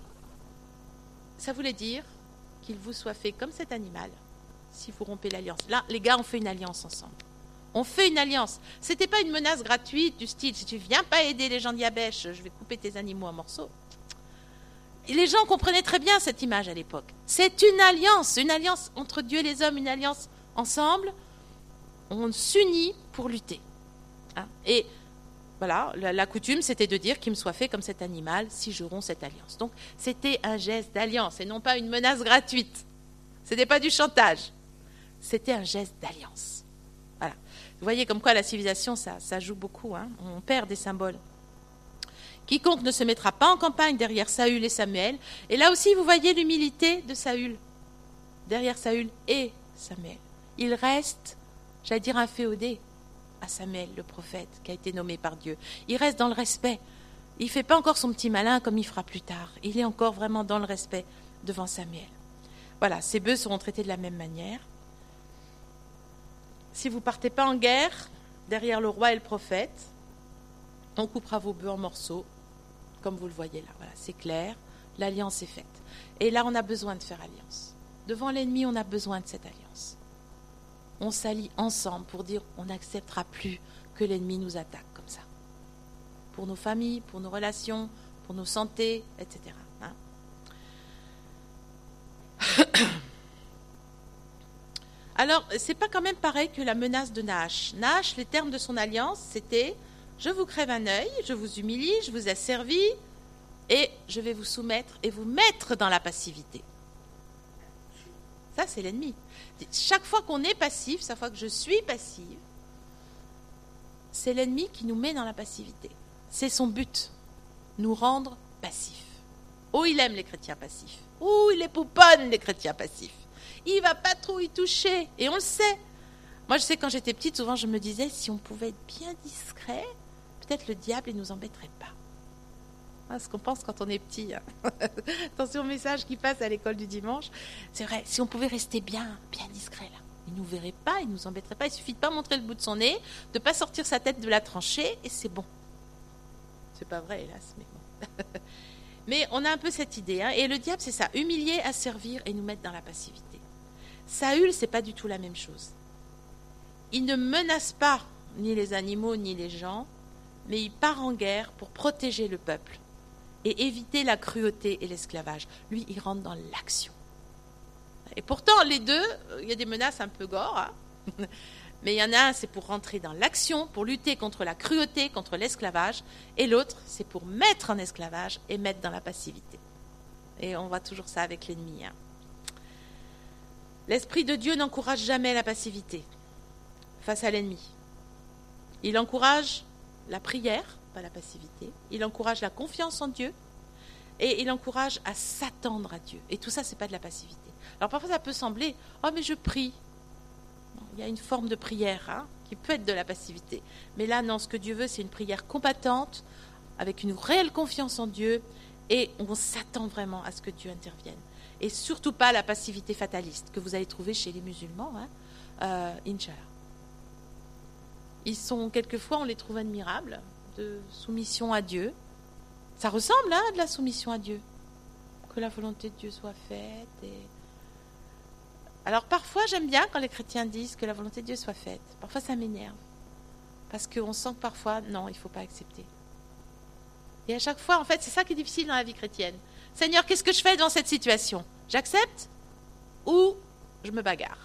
ça voulait dire qu'il vous soit fait comme cet animal, si vous rompez l'alliance. Là, les gars ont fait une alliance ensemble. On fait une alliance. Ce n'était pas une menace gratuite du style, si tu ne viens pas aider les gens de Yabesh, je vais couper tes animaux en morceaux. Et les gens comprenaient très bien cette image à l'époque. C'est une alliance, une alliance entre Dieu et les hommes, une alliance ensemble. On s'unit pour lutter. Hein. Et voilà, la, la coutume, c'était de dire qu'il me soit fait comme cet animal si je romps cette alliance. Donc, c'était un geste d'alliance et non pas une menace gratuite. Ce n'était pas du chantage. C'était un geste d'alliance. Voilà. Vous voyez comme quoi la civilisation, ça, ça joue beaucoup. Hein. On perd des symboles. Quiconque ne se mettra pas en campagne derrière Saül et Samuel. Et là aussi, vous voyez l'humilité de Saül. Derrière Saül et Samuel. Il reste, j'allais dire, inféodé à Samuel, le prophète, qui a été nommé par Dieu. Il reste dans le respect. Il ne fait pas encore son petit malin comme il fera plus tard. Il est encore vraiment dans le respect devant Samuel. Voilà, ces bœufs seront traités de la même manière. Si vous ne partez pas en guerre, derrière le roi et le prophète, on coupera vos bœufs en morceaux, comme vous le voyez là. Voilà, c'est clair, l'alliance est faite. Et là, on a besoin de faire alliance. Devant l'ennemi, on a besoin de cette alliance. On s'allie ensemble pour dire on n'acceptera plus que l'ennemi nous attaque comme ça. Pour nos familles, pour nos relations, pour nos santé, et cetera. Hein. Alors, c'est pas quand même pareil que la menace de Nahash. Nahash, les termes de son alliance, c'était « Je vous crève un œil, je vous humilie, je vous ai servi, et je vais vous soumettre et vous mettre dans la passivité. » Ça, c'est l'ennemi. Chaque fois qu'on est passif, chaque fois que je suis passive, c'est l'ennemi qui nous met dans la passivité. C'est son but, nous rendre passifs. Oh, il aime les chrétiens passifs. Oh, il les pouponne, les chrétiens passifs. Il ne va pas trop y toucher, et on le sait. Moi, je sais, quand j'étais petite, souvent, je me disais, si on pouvait être bien discret, peut-être le diable ne nous embêterait pas. Ah, ce qu'on pense quand on est petit. Hein. Attention au message qui passe à l'école du dimanche. C'est vrai, si on pouvait rester bien, bien discret, là, il ne nous verrait pas, il ne nous embêterait pas. Il suffit de ne pas montrer le bout de son nez, de ne pas sortir sa tête de la tranchée, et c'est bon. C'est pas vrai, hélas, mais bon. Mais on a un peu cette idée. Hein, et le diable, c'est ça, humilier, asservir et nous mettre dans la passivité. Saül, c'est pas du tout la même chose. Il ne menace pas ni les animaux ni les gens, mais il part en guerre pour protéger le peuple et éviter la cruauté et l'esclavage. Lui, il rentre dans l'action. Et pourtant, les deux, il y a des menaces un peu gore, hein, mais il y en a un, c'est pour rentrer dans l'action, pour lutter contre la cruauté, contre l'esclavage, et l'autre, c'est pour mettre en esclavage et mettre dans la passivité. Et on voit toujours ça avec l'ennemi. Hein. L'Esprit de Dieu n'encourage jamais la passivité face à l'ennemi. Il encourage la prière, pas la passivité. Il encourage la confiance en Dieu et il encourage à s'attendre à Dieu. Et tout ça, ce n'est pas de la passivité. Alors parfois, ça peut sembler « Oh, mais je prie ». Il y a une forme de prière hein, qui peut être de la passivité. Mais là, non, ce que Dieu veut, c'est une prière combattante, avec une réelle confiance en Dieu, et on s'attend vraiment à ce que Dieu intervienne. Et surtout pas la passivité fataliste que vous allez trouver chez les musulmans, hein, euh, Inch'Allah. ils sont, quelquefois, on les trouve admirables, de soumission à Dieu. Ça ressemble hein, à de la soumission à Dieu. Que la volonté de Dieu soit faite. Et... Alors parfois, j'aime bien quand les chrétiens disent que la volonté de Dieu soit faite. Parfois, ça m'énerve. Parce qu'on sent que parfois, non, il ne faut pas accepter. Et à chaque fois, en fait, c'est ça qui est difficile dans la vie chrétienne. Seigneur, qu'est-ce que je fais dans cette situation? J'accepte ou je me bagarre?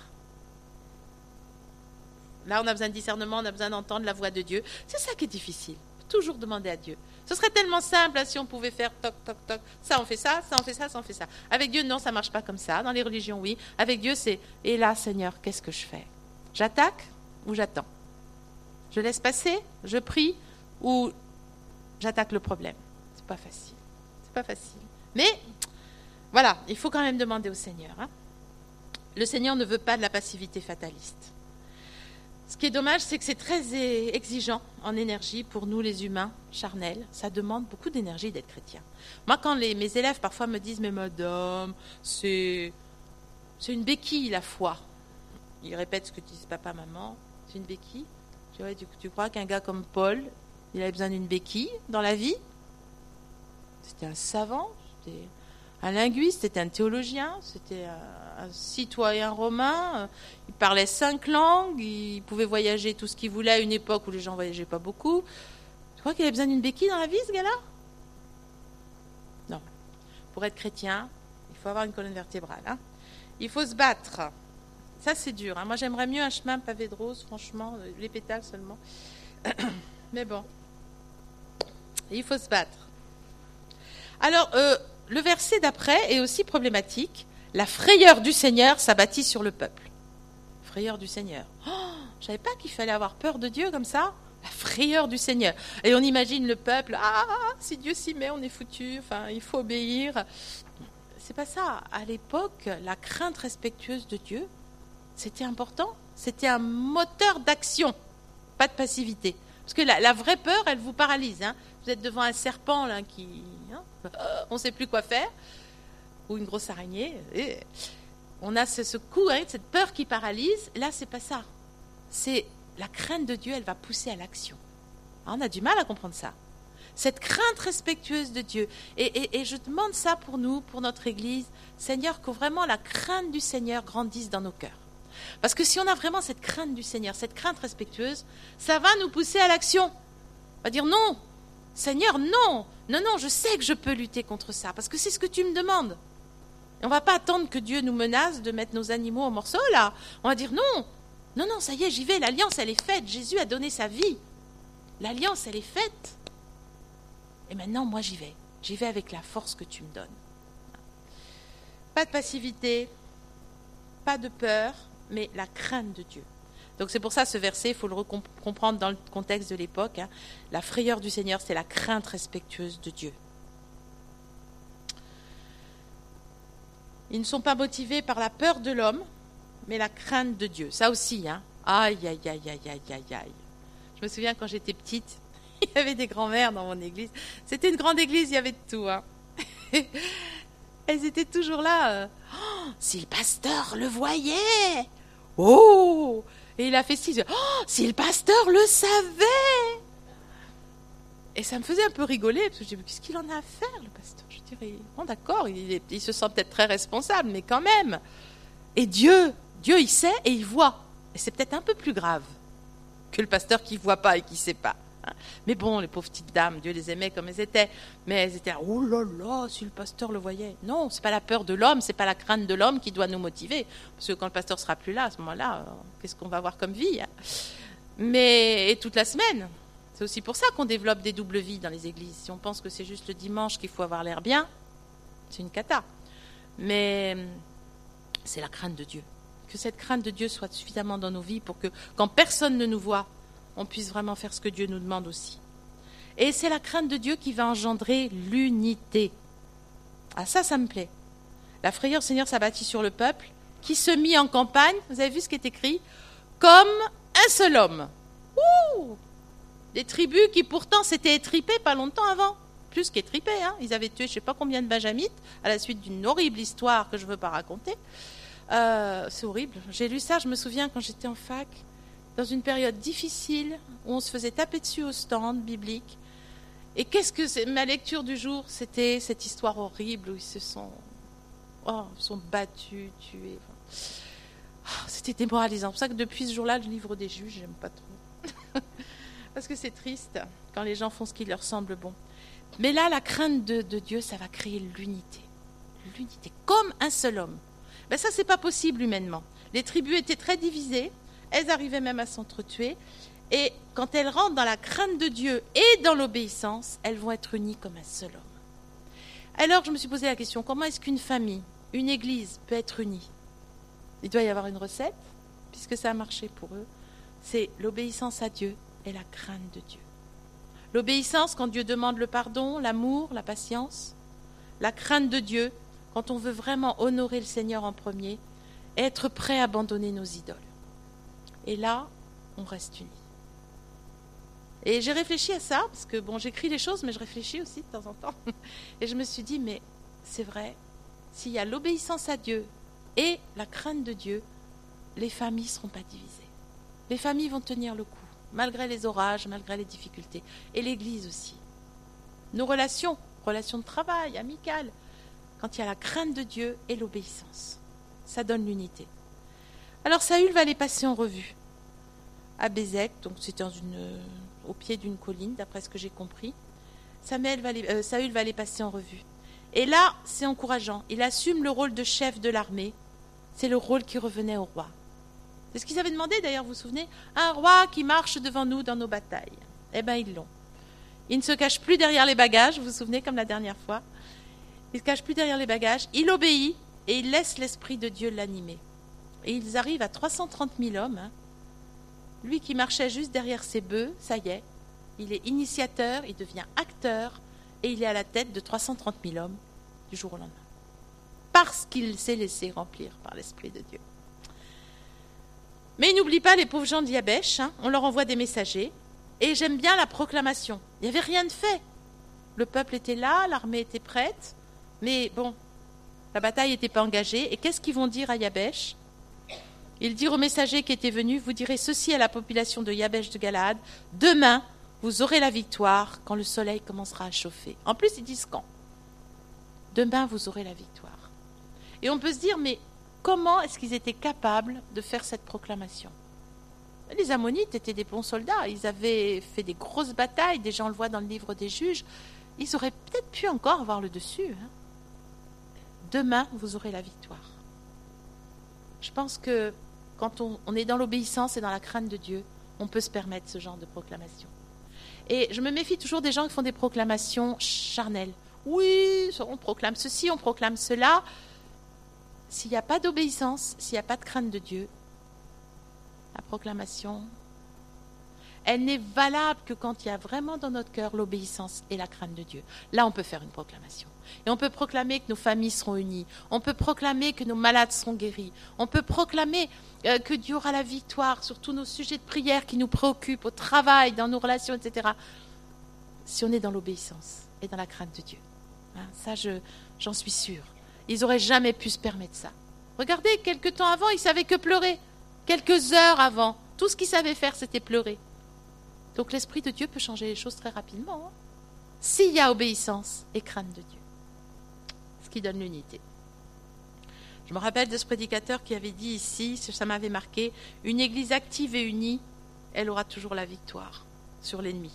Là, on a besoin de discernement, on a besoin d'entendre la voix de Dieu. C'est ça qui est difficile. Toujours demander à Dieu. Ce serait tellement simple hein, si on pouvait faire toc, toc, toc. Ça, on fait ça, ça, on fait ça, ça, on fait ça. Avec Dieu, non, ça ne marche pas comme ça. Dans les religions, oui. Avec Dieu, c'est « Et là, Seigneur, qu'est-ce que je fais? J'attaque ou j'attends? Je laisse passer, je prie ou j'attaque le problème? » C'est pas facile. C'est pas facile. Mais, voilà, il faut quand même demander au Seigneur. Hein. Le Seigneur ne veut pas de la passivité fataliste. Ce qui est dommage, c'est que c'est très exigeant en énergie pour nous, les humains charnels. Ça demande beaucoup d'énergie d'être chrétien. Moi, quand les, mes élèves parfois me disent « Mais madame, c'est, c'est une béquille la foi », ils répètent ce que disent papa, maman, c'est une béquille. Je dis, ouais, tu, tu crois qu'un gars comme Paul, il avait besoin d'une béquille dans la vie? C'était un savant, c'était un linguiste, c'était un théologien, c'était un, un citoyen romain, il parlait cinq langues, il pouvait voyager tout ce qu'il voulait à une époque où les gens ne voyageaient pas beaucoup. Tu crois qu'il avait besoin d'une béquille dans la vie, ce gars-là? Non. Pour être chrétien, il faut avoir une colonne vertébrale. Hein. Il faut se battre. Ça, c'est dur. Hein. Moi, j'aimerais mieux un chemin pavé de rose, franchement, les pétales seulement. Mais bon, il faut se battre. Alors, euh, le verset d'après est aussi problématique. La frayeur du Seigneur s'abattit sur le peuple. Frayeur du Seigneur. Oh, je ne savais pas qu'il fallait avoir peur de Dieu comme ça. La frayeur du Seigneur. Et on imagine le peuple, ah, si Dieu s'y met, on est foutu, enfin, il faut obéir. C'est pas ça. À l'époque, la crainte respectueuse de Dieu, c'était important. C'était un moteur d'action, pas de passivité. Parce que la, la vraie peur, elle vous paralyse. Hein. Vous êtes devant un serpent là, qui... Hein, on ne sait plus quoi faire, ou une grosse araignée. Et on a ce, ce coup, hein, cette peur qui paralyse. Là, c'est pas ça. C'est la crainte de Dieu, elle va pousser à l'action. On a du mal à comprendre ça. Cette crainte respectueuse de Dieu. Et, et, et je demande ça pour nous, pour notre Église. Seigneur, que vraiment la crainte du Seigneur grandisse dans nos cœurs. Parce que si on a vraiment cette crainte du Seigneur, cette crainte respectueuse, ça va nous pousser à l'action. On va dire non, Seigneur, non, non, non, je sais que je peux lutter contre ça, parce que c'est ce que tu me demandes. Et on ne va pas attendre que Dieu nous menace de mettre nos animaux en morceaux, là. On va dire non, non, non, ça y est, j'y vais, l'alliance, elle est faite, Jésus a donné sa vie. L'alliance, elle est faite. Et maintenant, moi, j'y vais. J'y vais avec la force que tu me donnes. Pas de passivité, pas de peur, mais la crainte de Dieu. Donc c'est pour ça ce verset, il faut le comprendre dans le contexte de l'époque. Hein. La frayeur du Seigneur, c'est la crainte respectueuse de Dieu. Ils ne sont pas motivés par la peur de l'homme, mais la crainte de Dieu. Ça aussi, hein. Aïe, aïe, aïe, aïe, aïe, aïe, aïe. Je me souviens quand j'étais petite, il y avait des grands-mères dans mon église. C'était une grande église, il y avait de tout. Hein. Elles étaient toujours là. Euh, oh, si le pasteur le voyait. Oh, et il a fait six. Oh, si le pasteur le savait. Et ça me faisait un peu rigoler, parce que je me dis, qu'est-ce qu'il en a à faire, le pasteur? Je dirais, bon, d'accord, il, est, il se sent peut-être très responsable, mais quand même. Et Dieu, Dieu, il sait et il voit. Et c'est peut-être un peu plus grave que le pasteur qui ne voit pas et qui ne sait pas. Mais bon, les pauvres petites dames, Dieu les aimait comme elles étaient. Mais elles étaient là, oh là là, si le pasteur le voyait. Non, c'est pas la peur de l'homme, c'est pas la crainte de l'homme qui doit nous motiver. Parce que quand le pasteur sera plus là, à ce moment-là, qu'est-ce qu'on va avoir comme vie? Mais, et toute la semaine. C'est aussi pour ça qu'on développe des doubles vies dans les églises. Si on pense que c'est juste le dimanche qu'il faut avoir l'air bien, c'est une cata. Mais c'est la crainte de Dieu. Que cette crainte de Dieu soit suffisamment dans nos vies pour que, quand personne ne nous voit, on puisse vraiment faire ce que Dieu nous demande aussi. Et c'est la crainte de Dieu qui va engendrer l'unité. Ah ça, ça me plaît. La frayeur Seigneur s'abattit sur le peuple, qui se mit en campagne, vous avez vu ce qui est écrit, comme un seul homme. Ouh! Des tribus qui pourtant s'étaient étripées pas longtemps avant. Plus qu'étripées, hein. Ils avaient tué je ne sais pas combien de benjamites, à la suite d'une horrible histoire que je ne veux pas raconter. Euh, c'est horrible. J'ai lu ça, je me souviens quand j'étais en fac. dans une période difficile où on se faisait taper dessus au stand biblique. Et qu'est-ce que c'est ma lecture du jour, c'était cette histoire horrible où ils se sont, oh, sont battus, tués. Oh, c'était démoralisant. C'est pour ça que depuis ce jour-là, le livre des juges, j'aime pas trop. Parce que c'est triste quand les gens font ce qui leur semble bon. Mais là, la crainte de, de Dieu, ça va créer l'unité. L'unité, comme un seul homme. Ben ça, c'est pas possible humainement. Les tribus étaient très divisées, elles arrivaient même à s'entretuer. Et quand elles rentrent dans la crainte de Dieu et dans l'obéissance, elles vont être unies comme un seul homme. Alors, je me suis posé la question, comment est-ce qu'une famille, une église peut être unie ? Il doit y avoir une recette, puisque ça a marché pour eux. C'est l'obéissance à Dieu et la crainte de Dieu. L'obéissance quand Dieu demande le pardon, l'amour, la patience. La crainte de Dieu quand on veut vraiment honorer le Seigneur en premier et être prêt à abandonner nos idoles. Et là, on reste unis. Et j'ai réfléchi à ça, parce que bon, j'écris les choses, mais je réfléchis aussi de temps en temps. Et je me suis dit, mais c'est vrai, s'il y a l'obéissance à Dieu et la crainte de Dieu, les familles ne seront pas divisées. Les familles vont tenir le coup, malgré les orages, malgré les difficultés. Et l'Église aussi. Nos relations, relations de travail, amicales, quand il y a la crainte de Dieu et l'obéissance, ça donne l'unité. Alors Saül va les passer en revue. À Bézek, donc c'est dans une, euh, au pied d'une colline, d'après ce que j'ai compris. Samuel va les, euh, Saül va les passer en revue. Et là, c'est encourageant. Il assume le rôle de chef de l'armée. C'est le rôle qui revenait au roi. C'est ce qu'ils avaient demandé, d'ailleurs, vous vous souvenez ? Un roi qui marche devant nous dans nos batailles. Eh bien, ils l'ont. Il ne se cache plus derrière les bagages, vous vous souvenez, comme la dernière fois. Il ne se cache plus derrière les bagages. Il obéit et il laisse l'Esprit de Dieu l'animer. Et ils arrivent à trois cent trente mille hommes. Hein. Lui qui marchait juste derrière ses bœufs, ça y est, il est initiateur, il devient acteur, et il est à la tête de trois cent trente mille hommes du jour au lendemain. Parce qu'il s'est laissé remplir par l'Esprit de Dieu. Mais il n'oublie pas les pauvres gens d'Yabesh, hein, on leur envoie des messagers, et j'aime bien la proclamation. Il n'y avait rien de fait. Le peuple était là, l'armée était prête, mais bon, la bataille n'était pas engagée, et qu'est-ce qu'ils vont dire à Yabesh ? Ils dirent aux messagers qui étaient venus, vous direz ceci à la population de Yabesh de Galaad, demain, vous aurez la victoire quand le soleil commencera à chauffer. En plus, ils disent quand ? Demain, vous aurez la victoire. Et on peut se dire, mais comment est-ce qu'ils étaient capables de faire cette proclamation ? Les Ammonites étaient des bons soldats, ils avaient fait des grosses batailles, déjà on le voit dans le livre des juges, ils auraient peut-être pu encore avoir le dessus. Hein. Demain, vous aurez la victoire. Je pense que quand on, on est dans l'obéissance et dans la crainte de Dieu, on peut se permettre ce genre de proclamation. Et je me méfie toujours des gens qui font des proclamations charnelles. Oui, on proclame ceci, on proclame cela. S'il n'y a pas d'obéissance, s'il n'y a pas de crainte de Dieu, la proclamation, elle n'est valable que quand il y a vraiment dans notre cœur l'obéissance et la crainte de Dieu. Là, on peut faire une proclamation. Et on peut proclamer que nos familles seront unies. On peut proclamer que nos malades seront guéris. On peut proclamer euh, que Dieu aura la victoire sur tous nos sujets de prière qui nous préoccupent, au travail, dans nos relations, et cetera. Si on est dans l'obéissance et dans la crainte de Dieu. Hein, ça, je, j'en suis sûre. Ils n'auraient jamais pu se permettre ça. Regardez, quelques temps avant, ils ne savaient que pleurer. Quelques heures avant, tout ce qu'ils savaient faire, c'était pleurer. Donc l'Esprit de Dieu peut changer les choses très rapidement. Hein, s'il y a obéissance et crainte de Dieu. Ce qui donne l'unité. Je me rappelle de ce prédicateur qui avait dit ici, ça m'avait marqué, une église active et unie, elle aura toujours la victoire sur l'ennemi.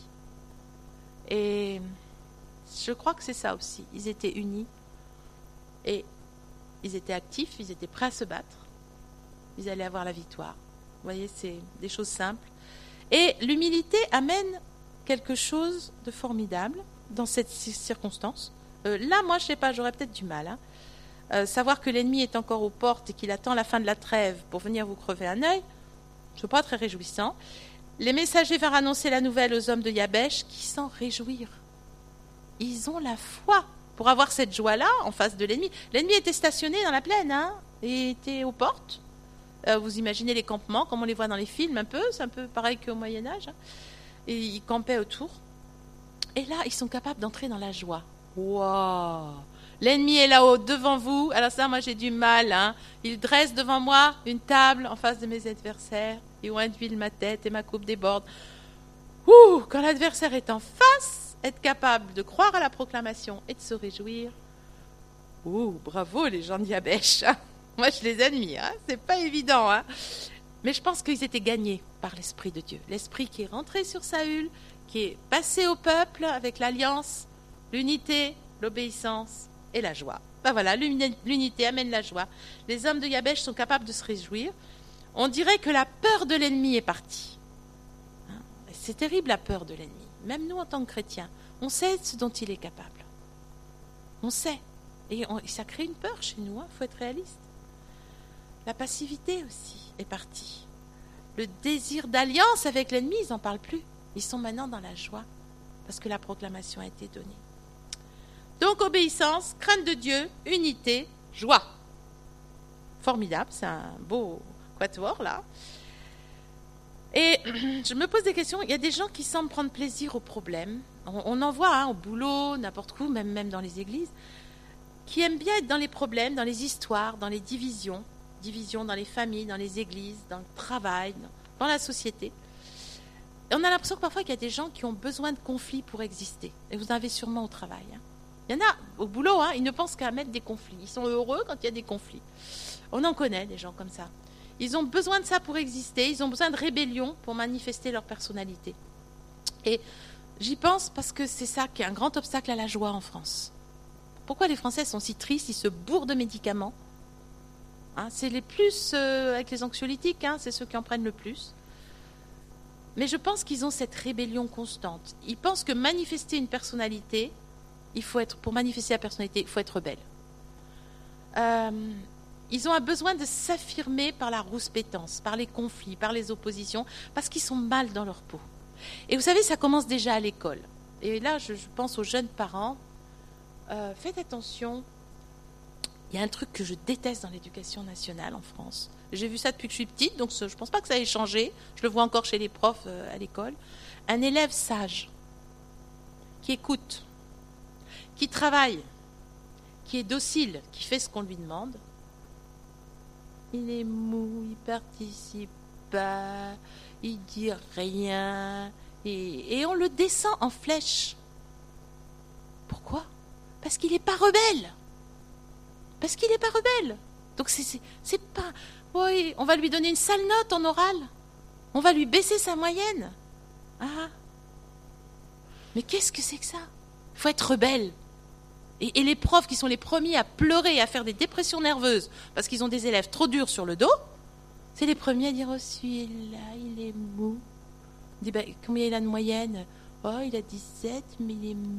Et je crois que c'est ça aussi. Ils étaient unis et ils étaient actifs, ils étaient prêts à se battre. Ils allaient avoir la victoire. Vous voyez, c'est des choses simples. Et l'humilité amène quelque chose de formidable dans cette circonstance. Euh, là, moi, je ne sais pas, j'aurais peut-être du mal. Hein. Euh, savoir que l'ennemi est encore aux portes et qu'il attend la fin de la trêve pour venir vous crever un œil, ce n'est pas très réjouissant. Les messagers vinrent annoncer la nouvelle aux hommes de Yabesh qui s'en réjouirent. Ils ont la foi pour avoir cette joie-là en face de l'ennemi. L'ennemi était stationné dans la plaine, hein, et était aux portes. Euh, vous imaginez les campements, comme on les voit dans les films un peu, c'est un peu pareil qu'au Moyen-Âge. Hein. Et ils campaient autour. Et là, ils sont capables d'entrer dans la joie. Waouh! L'ennemi est là-haut, devant vous. Alors ça, moi, j'ai du mal. Hein. Il dresse devant moi une table en face de mes adversaires. et ont induit ma tête et ma coupe déborde. Ouh, quand l'adversaire est en face, être capable de croire à la proclamation et de se réjouir. Ouh, bravo les gens de Yabesh. Moi, je les admire. Hein. C'est pas évident. Hein. Mais je pense qu'ils étaient gagnés par l'Esprit de Dieu. L'Esprit qui est rentré sur Saül, qui est passé au peuple avec l'alliance, l'unité, l'obéissance et la joie. Ben voilà, l'unité amène la joie. Les hommes de Yabesh sont capables de se réjouir. On dirait que la peur de l'ennemi est partie. C'est terrible la peur de l'ennemi. Même nous en tant que chrétiens, on sait ce dont il est capable. On sait. Et, on, et ça crée une peur chez nous, il hein, faut être réaliste. La passivité aussi est partie. Le désir d'alliance avec l'ennemi, ils n'en parlent plus. Ils sont maintenant dans la joie parce que la proclamation a été donnée. Donc obéissance, crainte de Dieu, unité, joie. Formidable, c'est un beau quatuor là. Et je me pose des questions, il y a des gens qui semblent prendre plaisir aux problèmes. On, on en voit hein, au boulot, n'importe où, même, même dans les églises, qui aiment bien être dans les problèmes, dans les histoires, dans les divisions, divisions dans les familles, dans les églises, dans le travail, dans, dans la société. Et on a l'impression que parfois qu'il y a des gens qui ont besoin de conflits pour exister. Et vous en avez sûrement au travail. Hein. Il y en a au boulot, hein, ils ne pensent qu'à mettre des conflits. Ils sont heureux quand il y a des conflits. On en connaît des gens comme ça. Ils ont besoin de ça pour exister, ils ont besoin de rébellion pour manifester leur personnalité. Et j'y pense parce que c'est ça qui est un grand obstacle à la joie en France. Pourquoi les Français sont si tristes, ils se bourrent de médicaments hein, c'est les plus, euh, avec les anxiolytiques, hein, c'est ceux qui en prennent le plus. Mais je pense qu'ils ont cette rébellion constante. Ils pensent que manifester une personnalité, il faut être, pour manifester la personnalité, il faut être rebelle. Euh, ils ont un besoin de s'affirmer par la rouspétance, par les conflits, par les oppositions, parce qu'ils sont mal dans leur peau. Et vous savez, ça commence déjà à l'école. Et là, je, je pense aux jeunes parents. Euh, faites attention. Il y a un truc que je déteste dans l'éducation nationale en France. J'ai vu ça depuis que je suis petite, donc je ne pense pas que ça ait changé. Je le vois encore chez les profs euh, à l'école. Un élève sage, qui écoute, qui travaille, qui est docile, qui fait ce qu'on lui demande. Il est mou, il participe pas, il dit rien, et, et on le descend en flèche. Pourquoi ? Parce qu'il n'est pas rebelle. Parce qu'il n'est pas rebelle. Donc c'est, c'est, c'est pas... Oui, on va lui donner une sale note en oral. On va lui baisser sa moyenne. Ah. Mais qu'est-ce que c'est que ça ? Il faut être rebelle. Et, et les profs qui sont les premiers à pleurer et à faire des dépressions nerveuses parce qu'ils ont des élèves trop durs sur le dos, c'est les premiers à dire « Oh, celui-là, il est mou. » On dit bah, « Combien il a de moyenne ? » « Oh, il a dix-sept, mais il est mou. »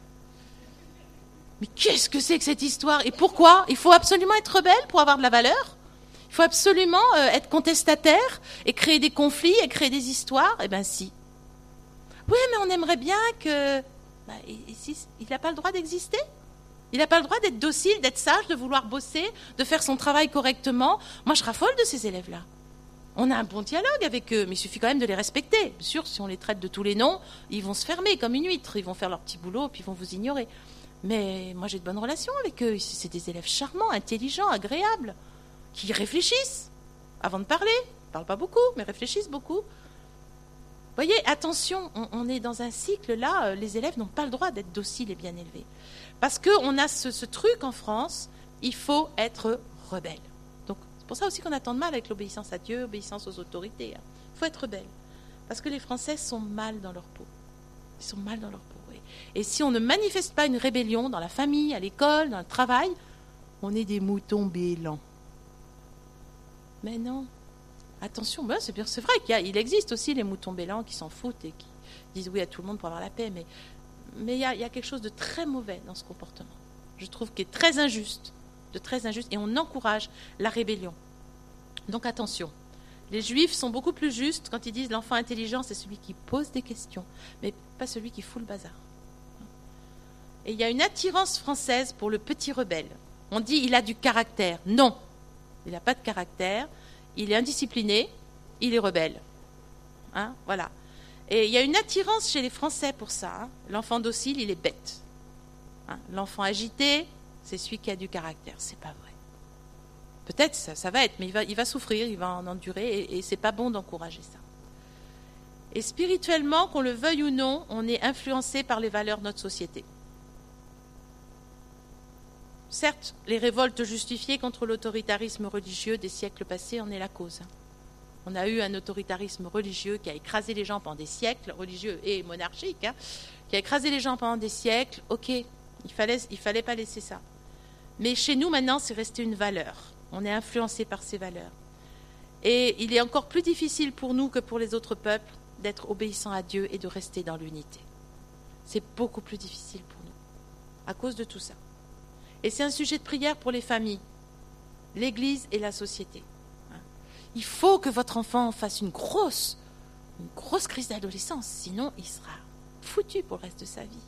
Mais qu'est-ce que c'est que cette histoire ? Et pourquoi ? Il faut absolument être rebelle pour avoir de la valeur ? Il faut absolument euh, être contestataire et créer des conflits et créer des histoires ? Eh bien, si. Oui, mais on aimerait bien que... Bah, et, et si, il n'a pas le droit d'exister ? Il n'a pas le droit d'être docile, d'être sage, de vouloir bosser, de faire son travail correctement. Moi, je raffole de ces élèves-là. On a un bon dialogue avec eux, mais il suffit quand même de les respecter. Bien sûr, si on les traite de tous les noms, ils vont se fermer comme une huître. Ils vont faire leur petit boulot, puis ils vont vous ignorer. Mais moi, j'ai de bonnes relations avec eux. C'est des élèves charmants, intelligents, agréables, qui réfléchissent avant de parler. Ils ne parlent pas beaucoup, mais réfléchissent beaucoup. Vous voyez, attention, on, on est dans un cycle, là, euh, les élèves n'ont pas le droit d'être dociles et bien élevés. Parce qu'on a ce, ce truc en France, il faut être rebelle. Donc, c'est pour ça aussi qu'on a tant de mal avec l'obéissance à Dieu, l'obéissance aux autorités. Hein. Il faut être rebelle. Parce que les Français sont mal dans leur peau. Ils sont mal dans leur peau. Et si on ne manifeste pas une rébellion dans la famille, à l'école, dans le travail, on est des moutons bêlants. Mais non. Attention, ben c'est, bien, c'est vrai qu'il y a, il existe aussi les moutons bêlants qui s'en foutent et qui disent oui à tout le monde pour avoir la paix. Mais, mais il, y a, il y a quelque chose de très mauvais dans ce comportement. Je trouve qu'il est très injuste, de très injuste, et on encourage la rébellion. Donc attention. Les Juifs sont beaucoup plus justes quand ils disent l'enfant intelligent, c'est celui qui pose des questions, mais pas celui qui fout le bazar. Et il y a une attirance française pour le petit rebelle. On dit il a du caractère. Non, il n'a pas de caractère. Il est indiscipliné, il est rebelle. Hein, voilà. Et il y a une attirance chez les Français pour ça. Hein. L'enfant docile, il est bête. Hein. L'enfant agité, c'est celui qui a du caractère. C'est pas vrai. Peut-être ça, ça va être, mais il va, il va souffrir, il va en endurer, et, et c'est pas bon d'encourager ça. Et spirituellement, qu'on le veuille ou non, on est influencé par les valeurs de notre société. Certes, les révoltes justifiées contre l'autoritarisme religieux des siècles passés en est la cause. On a eu un autoritarisme religieux qui a écrasé les gens pendant des siècles, religieux et monarchique, hein, qui a écrasé les gens pendant des siècles. Ok, il fallait, il fallait pas laisser ça. Mais chez nous, maintenant, c'est resté une valeur. On est influencé par ces valeurs. Et il est encore plus difficile pour nous que pour les autres peuples d'être obéissants à Dieu et de rester dans l'unité. C'est beaucoup plus difficile pour nous, à cause de tout ça. Et c'est un sujet de prière pour les familles, l'Église et la société. Il faut que votre enfant fasse une grosse, une grosse crise d'adolescence, sinon il sera foutu pour le reste de sa vie.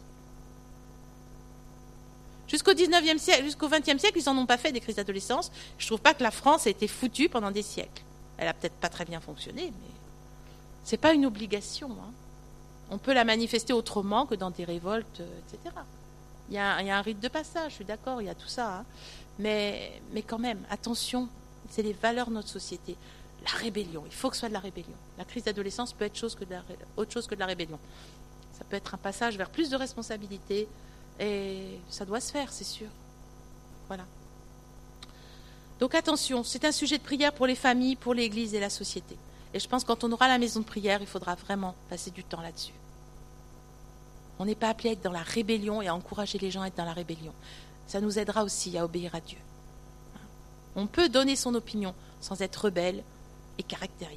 Jusqu'au dix-neuvième siècle, jusqu'au vingtième siècle, ils n'en ont pas fait des crises d'adolescence. Je ne trouve pas que la France a été foutue pendant des siècles. Elle n'a peut-être pas très bien fonctionné, mais ce n'est pas une obligation. Hein. On peut la manifester autrement que dans des révoltes, et cetera. Il y a, il y a un rite de passage, je suis d'accord, il y a tout ça. Hein. Mais, mais quand même, attention, c'est les valeurs de notre société. La rébellion, il faut que ce soit de la rébellion. La crise d'adolescence peut être chose que de la, autre chose que de la rébellion. Ça peut être un passage vers plus de responsabilité, et ça doit se faire, c'est sûr. Voilà. Donc attention, c'est un sujet de prière pour les familles, pour l'Église et la société. Et je pense que quand on aura la maison de prière, il faudra vraiment passer du temps là-dessus. On n'est pas appelé à être dans la rébellion et à encourager les gens à être dans la rébellion. Ça nous aidera aussi à obéir à Dieu. On peut donner son opinion sans être rebelle et caractériel.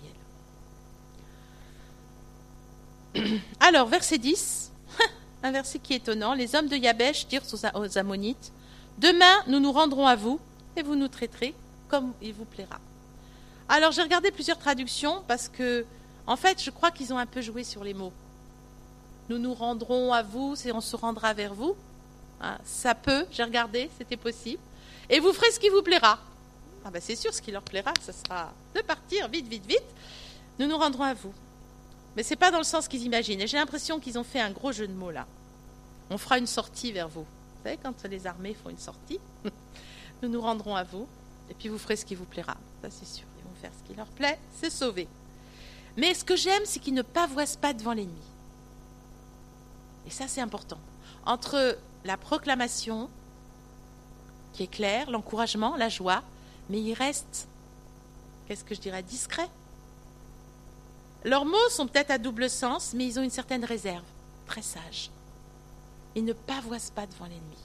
Alors, verset dix, un verset qui est étonnant. Les hommes de Yabesh dirent aux Ammonites, « Demain, nous nous rendrons à vous et vous nous traiterez comme il vous plaira. » Alors, j'ai regardé plusieurs traductions parce que, en fait, je crois qu'ils ont un peu joué sur les mots. Nous nous rendrons à vous et on se rendra vers vous. Hein, ça peut, j'ai regardé, c'était possible. Et vous ferez ce qui vous plaira. Ah ben c'est sûr, ce qui leur plaira, ce sera de partir vite, vite, vite. Nous nous rendrons à vous. Mais ce n'est pas dans le sens qu'ils imaginent. Et j'ai l'impression qu'ils ont fait un gros jeu de mots là. On fera une sortie vers vous. Vous savez, quand les armées font une sortie, nous nous rendrons à vous. Et puis vous ferez ce qui vous plaira. Ça c'est sûr, ils vont faire ce qui leur plaît, c'est sauvé. Mais ce que j'aime, c'est qu'ils ne pavoisent pas devant l'ennemi. Et ça, c'est important. Entre la proclamation, qui est claire, l'encouragement, la joie, mais ils restent, qu'est-ce que je dirais, discrets. Leurs mots sont peut-être à double sens, mais ils ont une certaine réserve, très sage. Ils ne pavoisent pas devant l'ennemi.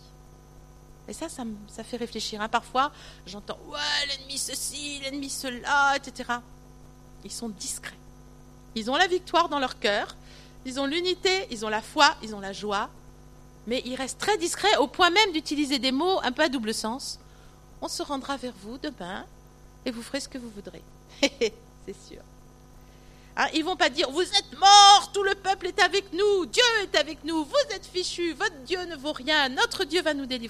Et ça, ça, ça fait réfléchir. Hein. Parfois, j'entends « Ouais, l'ennemi ceci, l'ennemi cela, et cetera » Ils sont discrets. Ils ont la victoire dans leur cœur, ils ont l'unité, ils ont la foi, ils ont la joie, mais ils restent très discrets au point même d'utiliser des mots un peu à double sens. On se rendra vers vous demain et vous ferez ce que vous voudrez. C'est sûr. Hein, ils ne vont pas dire « Vous êtes morts, tout le peuple est avec nous, Dieu est avec nous, vous êtes fichus, votre Dieu ne vaut rien, notre Dieu va nous délivrer. »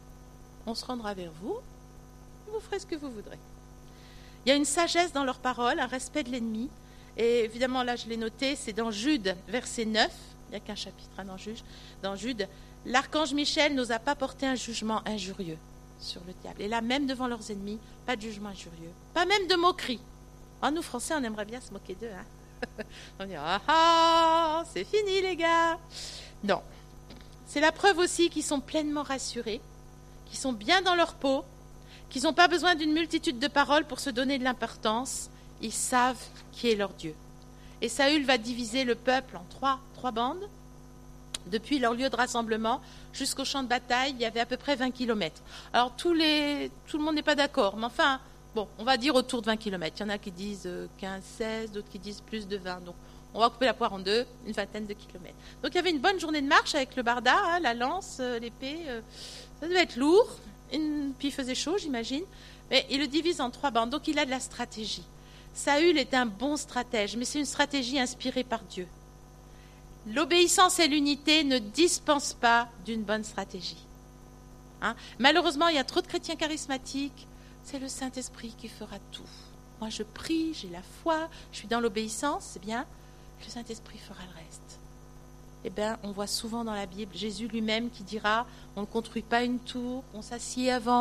On se rendra vers vous et vous ferez ce que vous voudrez. Il y a une sagesse dans leurs paroles, un respect de l'ennemi. Et évidemment, là, je l'ai noté, c'est dans Jude, verset neuf. Il n'y a qu'un chapitre hein, dans, Jude, dans Jude. L'archange Michel n'osa pas porter un jugement injurieux sur le diable. Et là, même devant leurs ennemis, pas de jugement injurieux. Pas même de moquerie. Oh, nous, Français, on aimerait bien se moquer d'eux. Hein. On dit, ah ah, c'est fini, les gars. Non. C'est la preuve aussi qu'ils sont pleinement rassurés, qu'ils sont bien dans leur peau, qu'ils n'ont pas besoin d'une multitude de paroles pour se donner de l'importance. Ils savent qui est leur Dieu. Et Saül va diviser le peuple en trois, trois bandes. Depuis leur lieu de rassemblement jusqu'au champ de bataille, il y avait à peu près vingt kilomètres. Alors, tous les, tout le monde n'est pas d'accord, mais enfin, bon, on va dire autour de vingt kilomètres. Il y en a qui disent quinze, seize, d'autres qui disent plus de vingt. Donc, on va couper la poire en deux, une vingtaine de kilomètres. Donc, il y avait une bonne journée de marche avec le barda, hein, la lance, l'épée. Euh, ça devait être lourd. Une, puis il faisait chaud, j'imagine. Mais il le divise en trois bandes. Donc, il a de la stratégie. Saül est un bon stratège, mais c'est une stratégie inspirée par Dieu. L'obéissance et l'unité ne dispensent pas d'une bonne stratégie. Hein? Malheureusement, il y a trop de chrétiens charismatiques. C'est le Saint-Esprit qui fera tout. Moi, je prie, j'ai la foi, je suis dans l'obéissance, c'est bien. Le Saint-Esprit fera le reste. Eh bien, on voit souvent dans la Bible Jésus lui-même qui dira « On ne construit pas une tour, on s'assied avant,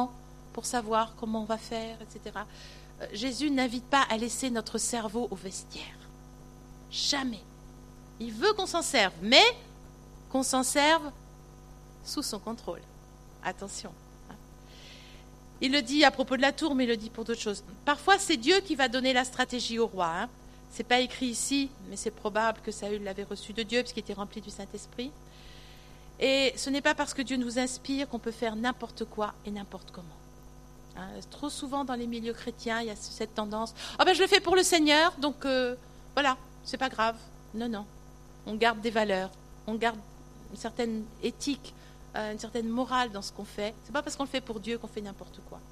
pour savoir comment on va faire, et cetera. Euh, Jésus n'invite pas à laisser notre cerveau au vestiaire. Jamais. Il veut qu'on s'en serve, mais qu'on s'en serve sous son contrôle. Attention. Il le dit à propos de la tour, mais il le dit pour d'autres choses. Parfois, c'est Dieu qui va donner la stratégie au roi. Hein. Ce n'est pas écrit ici, mais c'est probable que Saül l'avait reçu de Dieu, puisqu'il était rempli du Saint-Esprit. Et ce n'est pas parce que Dieu nous inspire qu'on peut faire n'importe quoi et n'importe comment. Hein, trop souvent dans les milieux chrétiens, il y a cette tendance « Ah ben je le fais pour le Seigneur, donc euh, voilà, c'est pas grave. » Non, non. On garde des valeurs, on garde une certaine éthique, une certaine morale dans ce qu'on fait. C'est pas parce qu'on le fait pour Dieu qu'on fait n'importe quoi.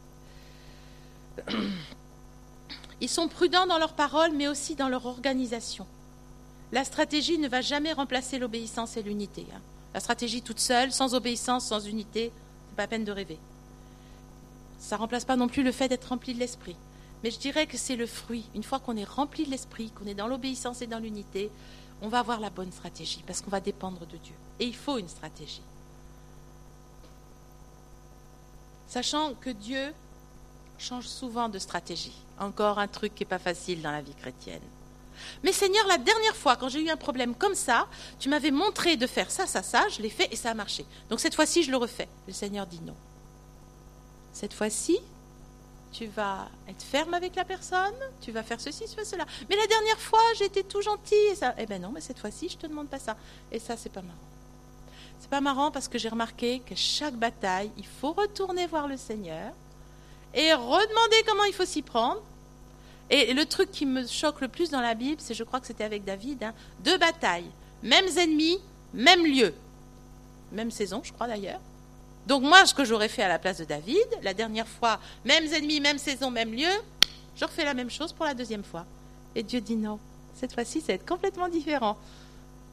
Ils sont prudents dans leurs paroles, mais aussi dans leur organisation. La stratégie ne va jamais remplacer l'obéissance et l'unité. Hein. La stratégie toute seule, sans obéissance, sans unité, c'est pas la peine de rêver. Ça ne remplace pas non plus le fait d'être rempli de l'esprit. Mais je dirais que c'est le fruit. Une fois qu'on est rempli de l'esprit, qu'on est dans l'obéissance et dans l'unité, on va avoir la bonne stratégie, parce qu'on va dépendre de Dieu. Et il faut une stratégie. Sachant que Dieu change souvent de stratégie. Encore un truc qui n'est pas facile dans la vie chrétienne. Mais Seigneur, la dernière fois, quand j'ai eu un problème comme ça, tu m'avais montré de faire ça, ça, ça, je l'ai fait et ça a marché. Donc cette fois-ci, je le refais. Le Seigneur dit non. Cette fois-ci, tu vas être ferme avec la personne, tu vas faire ceci, tu vas cela. Mais la dernière fois, j'étais tout gentil. Et ça... Eh bien non, mais cette fois-ci, je ne te demande pas ça. Et ça, c'est pas marrant. C'est pas marrant parce que j'ai remarqué qu'à chaque bataille, il faut retourner voir le Seigneur et redemander comment il faut s'y prendre. Et le truc qui me choque le plus dans la Bible, c'est, je crois que c'était avec David, hein, deux batailles, mêmes ennemis, même lieu, même saison, je crois d'ailleurs. Donc moi, ce que j'aurais fait à la place de David, la dernière fois, mêmes ennemis, même saison, même lieu, je refais la même chose pour la deuxième fois. Et Dieu dit non, cette fois-ci, ça va être complètement différent. Pourquoi ?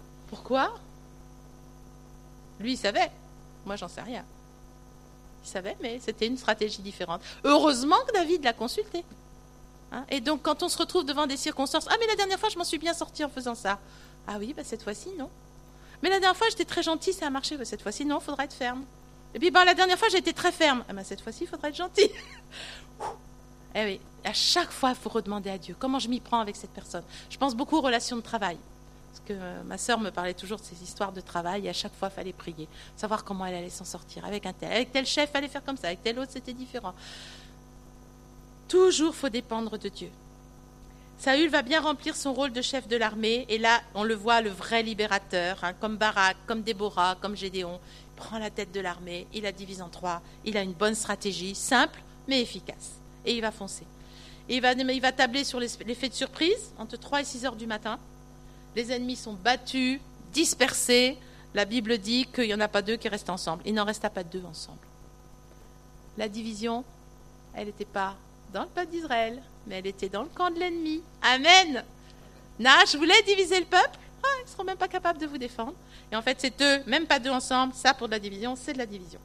Lui, il savait. Moi, j'en sais rien. Il savait, mais c'était une stratégie différente. Heureusement que David l'a consulté. Hein, et donc, quand on se retrouve devant des circonstances, « Ah, mais la dernière fois, je m'en suis bien sortie en faisant ça. » Ah oui, bah, cette fois-ci, non. Mais la dernière fois, j'étais très gentille, ça a marché. Bah, cette fois-ci, non, il faudra être ferme. Et puis, bah, la dernière fois, j'ai été très ferme. Ah, bah, cette fois-ci, il faudra être gentil. Eh oui, à chaque fois, il faut redemander à Dieu. Comment je m'y prends avec cette personne ? Je pense beaucoup aux relations de travail. Parce que euh, ma sœur me parlait toujours de ces histoires de travail et à chaque fois, il fallait prier. Savoir comment elle allait s'en sortir. Avec un tel, avec tel chef, il fallait faire comme ça. Avec tel autre, c'était différent. Toujours, il faut dépendre de Dieu. Saül va bien remplir son rôle de chef de l'armée. Et là, on le voit, le vrai libérateur, hein, comme Barak, comme Déborah, comme Gédéon. Il prend la tête de l'armée, il la divise en trois. Il a une bonne stratégie, simple, mais efficace. Et il va foncer. Et il va, il va tabler sur l'effet de surprise, entre trois et six heures du matin. Les ennemis sont battus, dispersés. La Bible dit qu'il n'y en a pas deux qui restent ensemble. Il n'en resta pas deux ensemble. La division, elle n'était pas dans le peuple d'Israël, mais elle était dans le camp de l'ennemi. Amen. Nash voulait diviser le peuple. Ah, ils ne seront même pas capables de vous défendre. Et en fait, c'est deux, même pas deux ensemble. Ça, pour de la division, c'est de la division.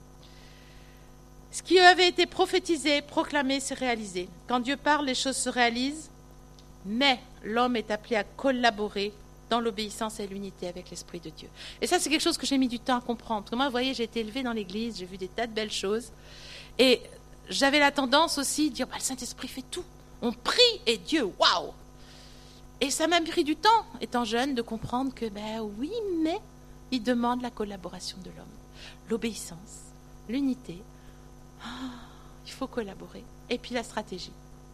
Ce qui avait été prophétisé, proclamé, c'est réalisé. Quand Dieu parle, les choses se réalisent. Mais l'homme est appelé à collaborer dans l'obéissance et l'unité avec l'Esprit de Dieu. Et ça, c'est quelque chose que j'ai mis du temps à comprendre. Parce que moi, vous voyez, j'ai été élevée dans l'Église, j'ai vu des tas de belles choses. Et j'avais la tendance aussi de dire, bah, le Saint-Esprit fait tout. On prie et Dieu, waouh! Et ça m'a pris du temps, étant jeune, de comprendre que, ben oui, mais il demande la collaboration de l'homme. L'obéissance, l'unité. Oh, il faut collaborer. Et puis la stratégie.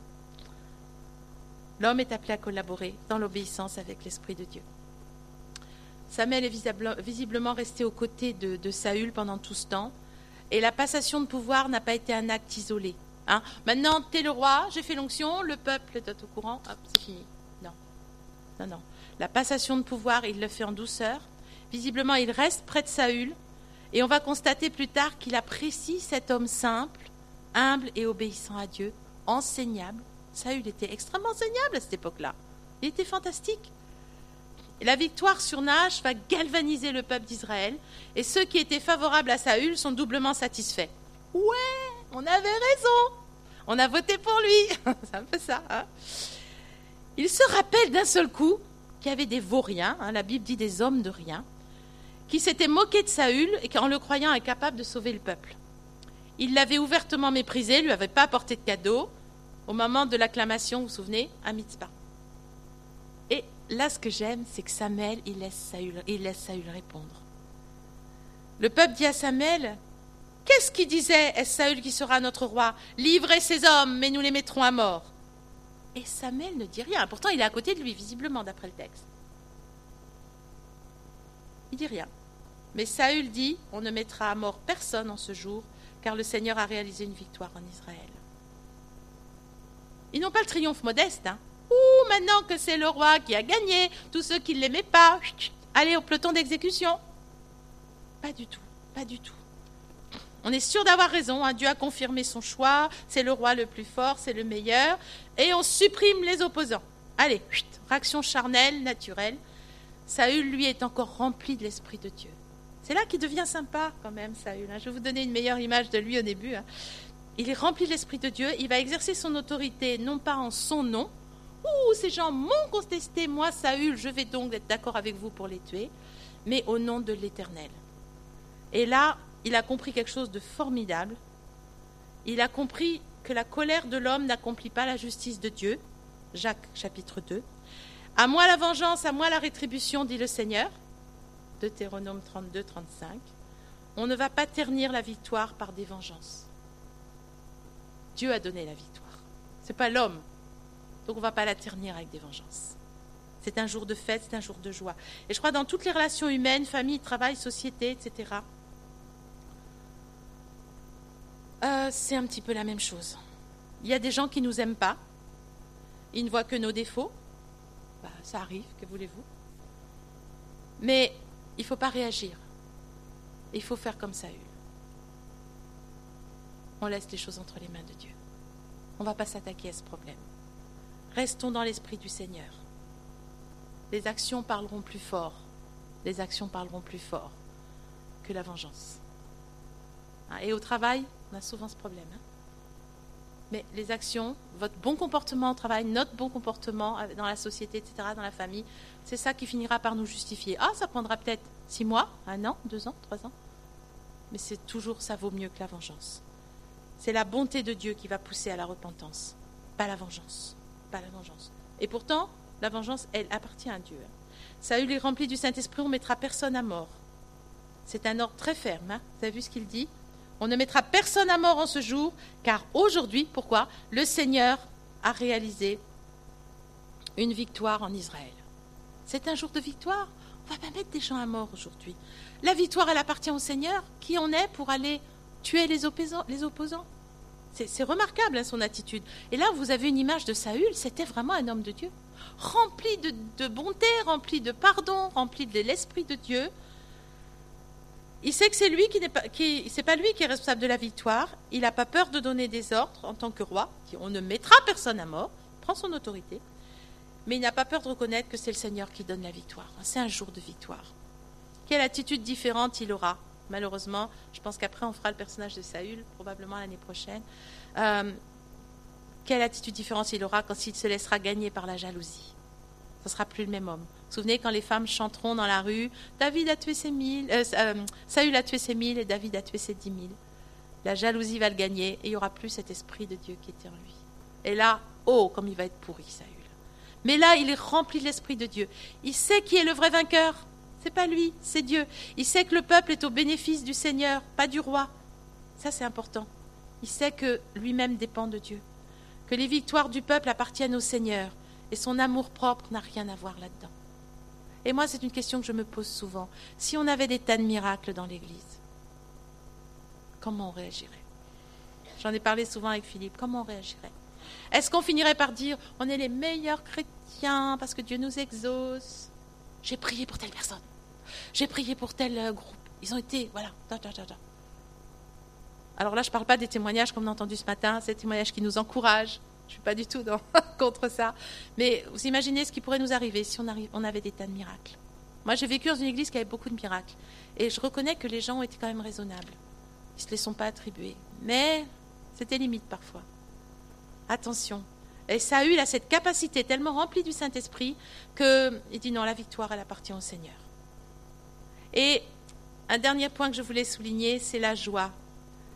L'homme est appelé à collaborer dans l'obéissance avec l'Esprit de Dieu. Samuel est visiblement resté aux côtés de, de Saül pendant tout ce temps. Et la passation de pouvoir n'a pas été un acte isolé. Hein. Maintenant, t'es le roi, j'ai fait l'onction, le peuple est au courant, hop, c'est fini. Non, non, non. La passation de pouvoir, il le fait en douceur. Visiblement, il reste près de Saül. Et on va constater plus tard qu'il apprécie cet homme simple, humble et obéissant à Dieu, enseignable. Saül était extrêmement enseignable à cette époque-là. Il était fantastique. Et la victoire sur Nahash va galvaniser le peuple d'Israël. Et ceux qui étaient favorables à Saül sont doublement satisfaits. Ouais, on avait raison. On a voté pour lui. C'est un peu ça. Hein. Il se rappelle d'un seul coup qu'il y avait des vauriens, hein, la Bible dit des hommes de rien, qui s'étaient moqués de Saül et qui, en le croyant, est capable de sauver le peuple. Il l'avait ouvertement méprisé, lui avait pas apporté de cadeau au moment de l'acclamation, vous vous souvenez, à Mitzpah. Et là, ce que j'aime, c'est que Samuel, il laisse Saül, il laisse Saül répondre. Le peuple dit à Samuel, qu'est-ce qu'il disait? Est-ce Saül qui sera notre roi? Livrez ces hommes, mais nous les mettrons à mort. Et Samuel ne dit rien. Pourtant, il est à côté de lui, visiblement, d'après le texte. Il dit rien. Mais Saül dit, on ne mettra à mort personne en ce jour, car le Seigneur a réalisé une victoire en Israël. Ils n'ont pas le triomphe modeste. Hein. Ouh, maintenant que c'est le roi qui a gagné, tous ceux qui ne l'aimaient pas, allez au peloton d'exécution. Pas du tout, pas du tout. On est sûr d'avoir raison, hein. Dieu a confirmé son choix, c'est le roi le plus fort, c'est le meilleur, et on supprime les opposants. Allez, chut, réaction charnelle, naturelle. Saül, lui, est encore rempli de l'Esprit de Dieu. C'est là qu'il devient sympa quand même, Saül. Hein. Je vais vous donner une meilleure image de lui au début. Hein. Il est rempli de l'Esprit de Dieu, il va exercer son autorité non pas en son nom. Ouh, ces gens m'ont contesté, moi, Saül, je vais donc être d'accord avec vous pour les tuer, mais au nom de l'Éternel. Et là, il a compris quelque chose de formidable. Il a compris que la colère de l'homme n'accomplit pas la justice de Dieu. Jacques, chapitre deux. À moi la vengeance, à moi la rétribution, dit le Seigneur. Deutéronome trente-deux, trente-cinq. On ne va pas ternir la victoire par des vengeances. Dieu a donné la victoire. Ce n'est pas l'homme. Donc on ne va pas la ternir avec des vengeances. C'est un jour de fête, c'est un jour de joie. Et je crois dans toutes les relations humaines, famille, travail, société, et cetera, euh, c'est un petit peu la même chose. Il y a des gens qui ne nous aiment pas. Ils ne voient que nos défauts. Bah, ça arrive, que voulez-vous. Mais il ne faut pas réagir. Il faut faire comme Saül. On laisse les choses entre les mains de Dieu. On ne va pas s'attaquer à ce problème. Restons dans l'esprit du Seigneur. Les actions parleront plus fort. Les actions parleront plus fort que la vengeance. Et au travail, on a souvent ce problème. Mais les actions, votre bon comportement au travail, notre bon comportement dans la société, et cetera, dans la famille, c'est ça qui finira par nous justifier. Ah, ça prendra peut-être six mois, un an, deux ans, trois ans. Mais c'est toujours, ça vaut mieux que la vengeance. C'est la bonté de Dieu qui va pousser à la repentance, pas la vengeance. Pas la vengeance. Et pourtant, la vengeance, elle appartient à Dieu. Saül est rempli du Saint-Esprit, on ne mettra personne à mort. C'est un ordre très ferme. Hein. Vous avez vu ce qu'il dit? On ne mettra personne à mort en ce jour, car aujourd'hui, pourquoi? Le Seigneur a réalisé une victoire en Israël. C'est un jour de victoire. On ne va pas mettre des gens à mort aujourd'hui. La victoire, elle appartient au Seigneur. Qui on est pour aller tuer les opposants, les opposants? C'est, c'est remarquable, hein, son attitude. Et là, vous avez une image de Saül, c'était vraiment un homme de Dieu. Rempli de, de bonté, rempli de pardon, rempli de l'Esprit de Dieu. Il sait que c'est lui qui n'est pas, qui, c'est pas lui qui est responsable de la victoire. Il n'a pas peur de donner des ordres en tant que roi. On ne mettra personne à mort. Il prend son autorité. Mais il n'a pas peur de reconnaître que c'est le Seigneur qui donne la victoire. C'est un jour de victoire. Quelle attitude différente il aura? Malheureusement, je pense qu'après on fera le personnage de Saül, probablement l'année prochaine. Euh, quelle attitude différente il aura quand il se laissera gagner par la jalousie? Ce ne sera plus le même homme. Vous vous souvenez quand les femmes chanteront dans la rue, David a tué ses mille, euh, euh, Saül a tué ses mille et David a tué ses dix mille. La jalousie va le gagner et il n'y aura plus cet esprit de Dieu qui était en lui. Et là, oh, comme il va être pourri, Saül. Mais là, il est rempli de l'esprit de Dieu. Il sait qui est le vrai vainqueur. C'est pas lui, c'est Dieu. Il sait que le peuple est au bénéfice du Seigneur, pas du roi. Ça, c'est important. Il sait que lui-même dépend de Dieu, que les victoires du peuple appartiennent au Seigneur et son amour-propre n'a rien à voir là-dedans. Et moi, c'est une question que je me pose souvent. Si on avait des tas de miracles dans l'Église, comment on réagirait? J'en ai parlé souvent avec Philippe. Comment on réagirait? Est-ce qu'on finirait par dire « on est les meilleurs chrétiens parce que Dieu nous exauce ». J'ai prié pour telle personne. J'ai prié pour tel euh, groupe. Ils ont été, voilà. Da, da, da, da. Alors là, je ne parle pas des témoignages comme on a entendu ce matin, c'est des témoignages qui nous encouragent. Je ne suis pas du tout dans, contre ça. Mais vous imaginez ce qui pourrait nous arriver si on, arrive, on avait des tas de miracles. Moi, j'ai vécu dans une église qui avait beaucoup de miracles. Et je reconnais que les gens ont été quand même raisonnables. Ils ne se les sont pas attribués. Mais c'était limite parfois. Attention. Et Saül a cette capacité tellement remplie du Saint-Esprit qu'il dit non, la victoire, elle appartient au Seigneur. Et un dernier point que je voulais souligner, c'est la joie.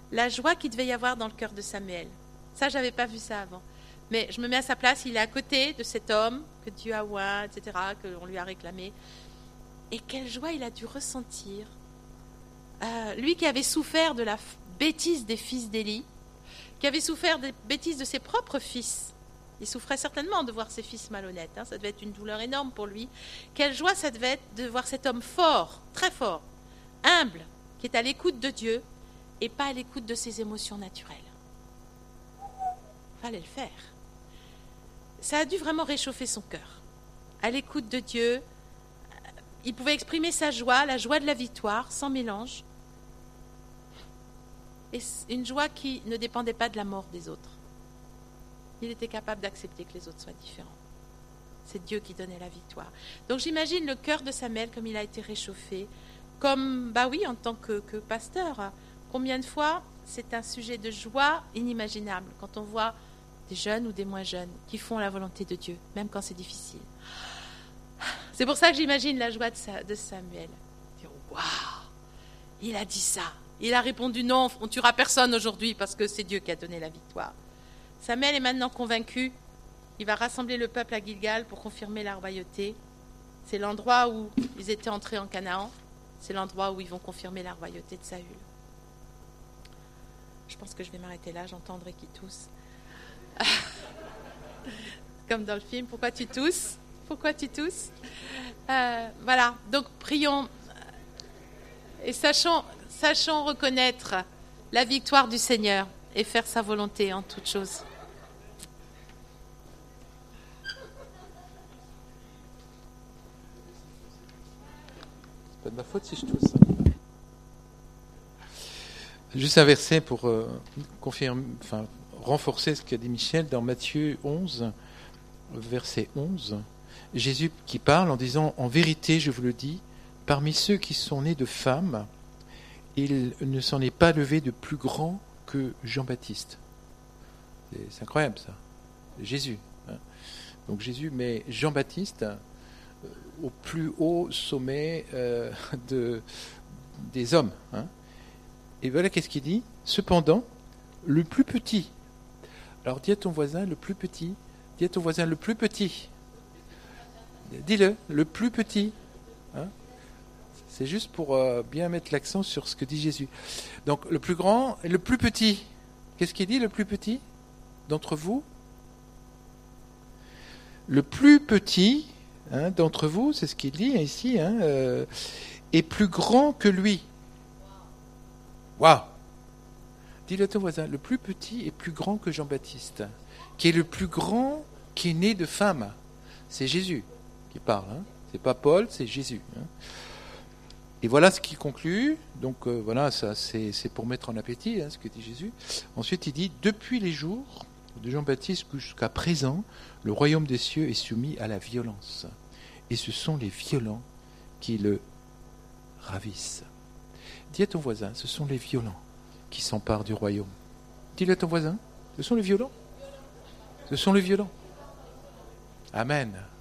la joie qu'il devait y avoir dans le cœur de Samuel. Ça, je n'avais pas vu ça avant. Mais je me mets à sa place, il est à côté de cet homme que Dieu a oint, et cetera, qu'on lui a réclamé. Et quelle joie il a dû ressentir. Euh, lui qui avait souffert de la bêtise des fils d'Élie, qui avait souffert des bêtises de ses propres fils. Il souffrait certainement de voir ses fils malhonnêtes. Hein, ça devait être une douleur énorme pour lui. Quelle joie ça devait être de voir cet homme fort, très fort, humble, qui est à l'écoute de Dieu et pas à l'écoute de ses émotions naturelles. Il fallait le faire. Ça a dû vraiment réchauffer son cœur. À l'écoute de Dieu, il pouvait exprimer sa joie, la joie de la victoire, sans mélange. Et une joie qui ne dépendait pas de la mort des autres. Il était capable d'accepter que les autres soient différents. C'est Dieu qui donnait la victoire. Donc j'imagine le cœur de Samuel comme il a été réchauffé, comme, bah oui, en tant que, que pasteur. Combien de fois c'est un sujet de joie inimaginable quand on voit des jeunes ou des moins jeunes qui font la volonté de Dieu, même quand c'est difficile. C'est pour ça que j'imagine la joie de, sa, de Samuel. Dire, waouh, il a dit ça. Il a répondu non, on ne tuera personne aujourd'hui parce que c'est Dieu qui a donné la victoire. Samuel est maintenant convaincu. Il va rassembler le peuple à Gilgal pour confirmer la royauté. C'est l'endroit où ils étaient entrés en Canaan. C'est l'endroit où ils vont confirmer la royauté de Saül. Je pense que je vais m'arrêter là, j'entendrai qui tousse. Comme dans le film, pourquoi tu tousses ? Pourquoi tu tousses ? euh, Voilà, donc prions et sachons, sachons reconnaître la victoire du Seigneur et faire sa volonté en toutes choses. C'est pas de ma faute si je tousse. Juste un verset pour euh, confirmer, enfin, renforcer ce qu'a dit Michel dans Matthieu onze, verset onze. Jésus qui parle en disant « En vérité, je vous le dis, parmi ceux qui sont nés de femmes, il ne s'en est pas levé de plus grand que Jean-Baptiste. » C'est incroyable ça. Jésus. Hein. Donc Jésus met Jean-Baptiste au plus haut sommet euh, de, des hommes. Hein. Et voilà qu'est-ce qu'il dit. Cependant, le plus petit. Alors dis à ton voisin le plus petit. Dis à ton voisin le plus petit. Dis-le, le plus petit. Hein. C'est juste pour euh, bien mettre l'accent sur ce que dit Jésus. Donc le plus grand et le plus petit. Qu'est-ce qu'il dit le plus petit d'entre vous? Le plus petit hein, d'entre vous, c'est ce qu'il dit ici, hein, euh, est plus grand que lui. Waouh! Dis-le à ton voisin, le plus petit est plus grand que Jean-Baptiste, qui est le plus grand qui est né de femme. C'est Jésus qui parle, hein. C'est pas Paul, c'est Jésus. Hein. Et voilà ce qui conclut. Donc euh, voilà, ça c'est, c'est pour mettre en appétit hein, ce que dit Jésus. Ensuite, il dit depuis les jours de Jean-Baptiste jusqu'à présent, le royaume des cieux est soumis à la violence, et ce sont les violents qui le ravissent. Dis à ton voisin, ce sont les violents qui s'emparent du royaume. Dis-le à ton voisin, ce sont les violents. Ce sont les violents. Amen.